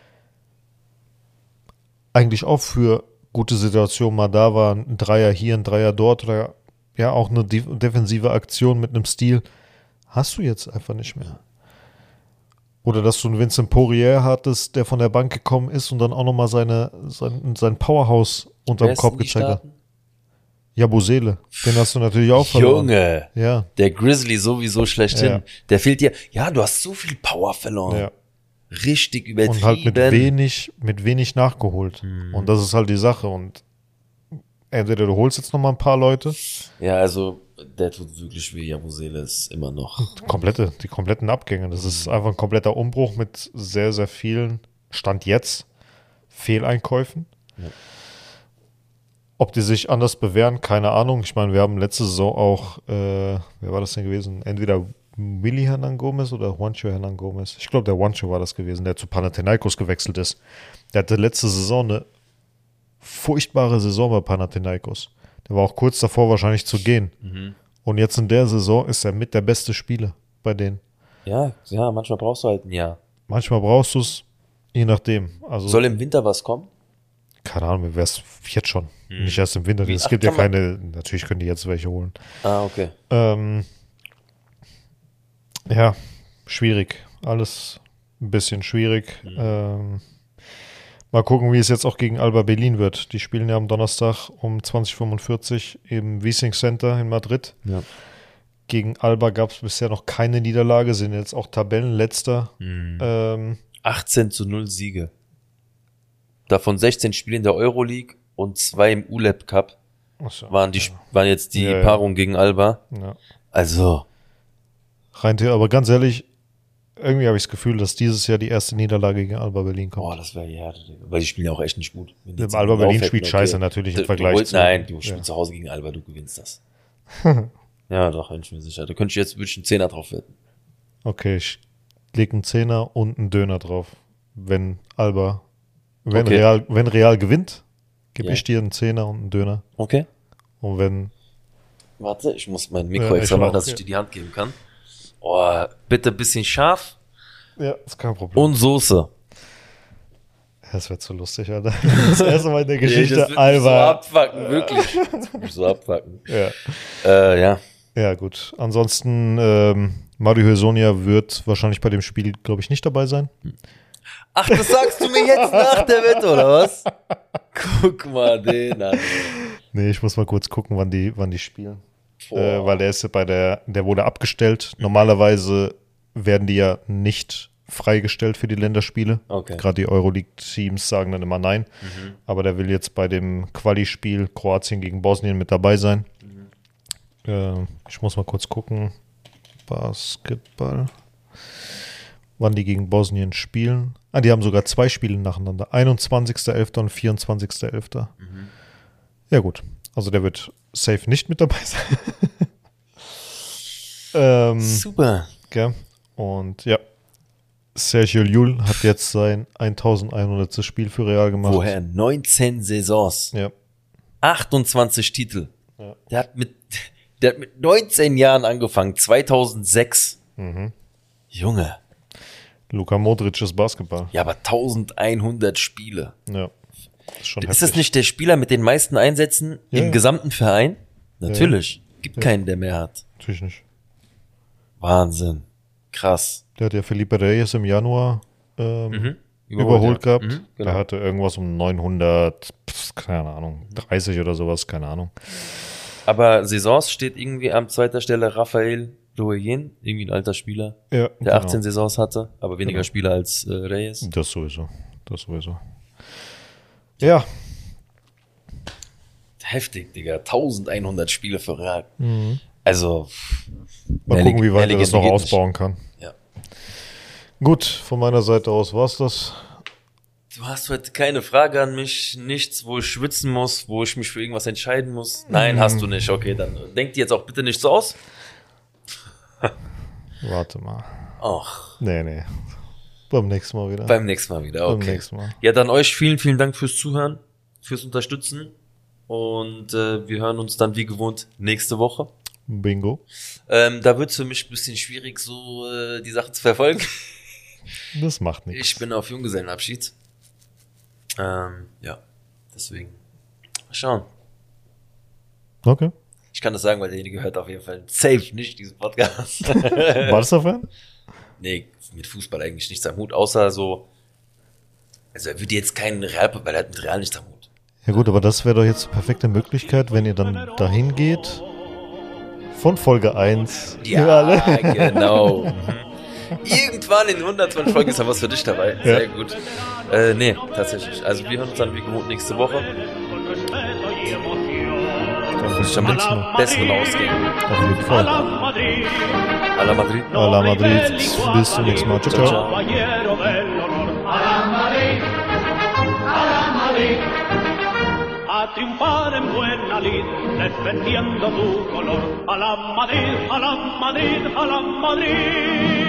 S3: eigentlich auch für gute Situationen mal da war, ein Dreier hier, ein Dreier dort, oder ja auch eine def- defensive Aktion mit einem Stil, hast du jetzt einfach nicht mehr. Oder dass du einen Vincent Poirier hattest, der von der Bank gekommen ist und dann auch nochmal seine, sein, sein Powerhouse unterm
S4: Wer ist
S3: Korb
S4: in die
S3: gezeigt hat.
S4: Staaten?
S3: Jabusele, den hast du natürlich auch verloren.
S4: Junge,
S3: Ja,
S4: der Grizzly sowieso schlechthin.
S3: Ja.
S4: Der fehlt dir. Ja, du hast so viel Power verloren.
S3: ja.
S4: Richtig übertrieben.
S3: Und halt mit wenig, mit wenig nachgeholt.
S4: Mhm.
S3: Und das ist halt die Sache. Und entweder du holst jetzt nochmal ein paar Leute,
S4: Ja, also der tut wirklich weh. Jabusele ist immer noch.
S3: komplette, die kompletten Abgänge. Das ist einfach ein kompletter Umbruch mit sehr, sehr vielen, Stand jetzt, Fehleinkäufen.
S4: Ja.
S3: Ob die sich anders bewähren, keine Ahnung. Ich meine, wir haben letzte Saison auch, äh, wer war das denn gewesen? Entweder Willi Hernan Gomez oder Juancho Hernan Gomez. Ich glaube, der Juancho war das gewesen, der zu Panathinaikos gewechselt ist. Der hatte letzte Saison eine furchtbare Saison bei Panathinaikos. Der war auch kurz davor, wahrscheinlich zu gehen.
S4: Mhm.
S3: Und jetzt in der Saison ist er mit der beste Spieler bei denen.
S4: Ja, ja, manchmal brauchst du halt ein Jahr.
S3: Manchmal brauchst du es, je nachdem. Also,
S4: Soll im Winter was kommen?
S3: keine Ahnung, wer es jetzt schon.
S4: Hm.
S3: Nicht erst im Winter.
S4: Wie-
S3: Es
S4: ach,
S3: gibt ja
S4: kann man-
S3: keine, natürlich können die jetzt welche holen.
S4: Ah, okay.
S3: Ähm, ja, schwierig. Alles ein bisschen schwierig.
S4: Mhm.
S3: Ähm, mal gucken, wie es jetzt auch gegen Alba Berlin wird. Die spielen ja am Donnerstag um zwanzig Uhr fünfundvierzig im Wiesing Center in Madrid.
S4: Ja.
S3: Gegen Alba gab es bisher noch keine Niederlage, sind jetzt auch Tabellenletzter.
S4: Mhm.
S3: Ähm,
S4: achtzehn zu null Siege. Davon sechzehn Spiele in der Euroleague und zwei im U L E P Cup
S3: achso,
S4: waren, die, waren jetzt die
S3: Ja, ja.
S4: Paarung gegen Alba.
S3: ja.
S4: Also.
S3: Rein the- aber ganz ehrlich, irgendwie habe ich das Gefühl, dass dieses Jahr die erste Niederlage gegen Alba Berlin kommt.
S4: Boah, das wäre ja, weil die spielen ja auch echt nicht gut. Wenn die
S3: Im
S4: jetzt
S3: Alba
S4: einen
S3: Berlin
S4: Lauf
S3: spielt
S4: hätten,
S3: scheiße
S4: okay.
S3: natürlich im
S4: Du-
S3: Vergleich
S4: du holst,
S3: zu-
S4: Nein, du
S3: ja.
S4: spielst zu Hause gegen Alba, du gewinnst das. Ja, doch, bin ich mir sicher. Da könnte ich jetzt wirklich einen Zehner drauf wetten.
S3: Okay, ich lege einen Zehner und einen Döner drauf. Wenn Alba, wenn,
S4: Okay.
S3: Real, wenn Real gewinnt, gebe
S4: Ja.
S3: ich dir einen Zehner und einen Döner.
S4: Okay.
S3: Und wenn,
S4: Warte, ich muss mein Mikro
S3: Ja,
S4: extra
S3: ich
S4: machen,
S3: auch,
S4: dass ich
S3: ja.
S4: dir die Hand geben kann. Oh, bitte ein bisschen scharf
S3: ja, ist kein Problem.
S4: und Soße.
S3: Das wird so lustig, Alter. Das erste Mal in der
S4: Das
S3: Geschichte
S4: wird mich so
S3: Alba.
S4: abfucken, wirklich. Das wird mich so abfucken.
S3: Ja.
S4: Äh, ja.
S3: ja, gut. Ansonsten, ähm, Mario Hezonja wird wahrscheinlich bei dem Spiel, glaube ich, nicht dabei sein.
S4: Ach, das sagst du mir jetzt nach der Wette, oder was? Guck mal den an.
S3: Nee, ich muss mal kurz gucken, wann die, wann die spielen.
S4: Boah.
S3: Äh, weil der ist ja bei der, der wurde abgestellt. Normalerweise werden die ja nicht freigestellt für die Länderspiele.
S4: Okay.
S3: Gerade die Euroleague-Teams sagen dann immer nein.
S4: Mhm.
S3: Aber der will jetzt bei dem Quali-Spiel Kroatien gegen Bosnien mit dabei sein.
S4: Mhm.
S3: Äh, ich muss mal kurz gucken. Basketball. Wann die gegen Bosnien spielen. Ah, die haben sogar zwei Spiele nacheinander. einundzwanzigster elfter und vierundzwanzigster elfter
S4: Mhm.
S3: Ja gut. Also der wird safe nicht mit dabei sein. ähm,
S4: Super.
S3: Gell? Und ja, Sergio Llull hat jetzt sein eintausendeinhundertstes Spiel für Real gemacht.
S4: Woher? neunzehn Saisons.
S3: Ja.
S4: achtundzwanzig Titel.
S3: Ja.
S4: Der hat mit, der hat mit neunzehn Jahren angefangen, zweitausendsechs.
S3: Mhm.
S4: Junge.
S3: Luka Modric ist Basketball.
S4: Ja, aber eintausendeinhundert Spiele.
S3: Ja. Das ist schon
S4: Ist das
S3: heftig.
S4: nicht der Spieler mit den meisten Einsätzen
S3: Ja,
S4: im
S3: ja.
S4: gesamten Verein? Natürlich. Gibt keinen, der mehr hat.
S3: Natürlich nicht.
S4: Wahnsinn. Krass.
S3: Der hat ja Felipe Reyes im Januar ähm,
S4: Mhm.
S3: überholt
S4: ja.
S3: gehabt.
S4: Mhm, genau.
S3: Der hatte irgendwas um neunhundert, pf, keine Ahnung, dreißig oder sowas, keine Ahnung.
S4: Aber Saisons steht irgendwie an zweiter Stelle Raphael Loeyen, irgendwie ein alter Spieler,
S3: Ja,
S4: der achtzehn Saisons hatte, aber weniger
S3: Genau.
S4: Spieler als äh, Reyes.
S3: Das sowieso. Das sowieso. Ja.
S4: Heftig, Digga. eintausendeinhundert Spiele für Real.
S3: Mhm.
S4: Also,
S3: Mal
S4: mehr
S3: gucken,
S4: Leg-
S3: wie weit
S4: mehr
S3: er das
S4: Legende
S3: noch
S4: geht
S3: ausbauen kann.
S4: Ja.
S3: Gut, von meiner Seite aus war's das.
S4: Du hast heute keine Frage an mich, nichts, wo ich schwitzen muss, wo ich mich für irgendwas entscheiden muss. Nein, hast du nicht. Okay, dann denk dir jetzt auch bitte nicht so aus.
S3: Warte mal.
S4: Ach,
S3: Nee, nee. Beim nächsten Mal wieder.
S4: beim nächsten Mal wieder.
S3: Beim
S4: Okay.
S3: nächsten Mal.
S4: Ja, dann euch vielen, vielen Dank fürs Zuhören, fürs Unterstützen. Und äh, wir hören uns dann wie gewohnt nächste Woche.
S3: Bingo.
S4: Ähm, da wird es für mich ein bisschen schwierig, so äh, die Sache zu verfolgen.
S3: Das macht nichts.
S4: Ich bin auf Junggesellenabschied. Ähm, ja, deswegen. Mal schauen.
S3: Okay.
S4: Ich kann das sagen, weil derjenige hört auf jeden Fall safe nicht diesen Podcast.
S3: Barca-Fan?
S4: Nee, mit Fußball eigentlich nichts am Hut, außer so. Also er würde jetzt keinen Real, weil er hat mit Real nichts am Hut.
S3: Ja gut, aber das wäre doch jetzt die perfekte Möglichkeit, wenn ihr dann dahin geht. Von Folge eins.
S4: Ja, genau. Mhm. Irgendwann in hundertzwanzig Folgen ist da was für dich dabei. Sehr
S3: Ja.
S4: gut. Äh, nee, tatsächlich. Also wir hören uns dann wie gewohnt nächste Woche.
S3: Dann bis zum
S4: Mit
S3: nächsten Mal.
S4: besseren Ausgängen.
S3: Auf jeden Fall.
S4: A la Madrid.
S3: A la Madrid. Bis zum nächsten Mal. Ciao,
S4: Ciao,
S3: ciao.
S4: ciao.
S2: Caballero del honor. A la Madrid, a la Madrid, a triunfar en buena lid, defendiendo tu color. A la Madrid, a la Madrid, a la Madrid.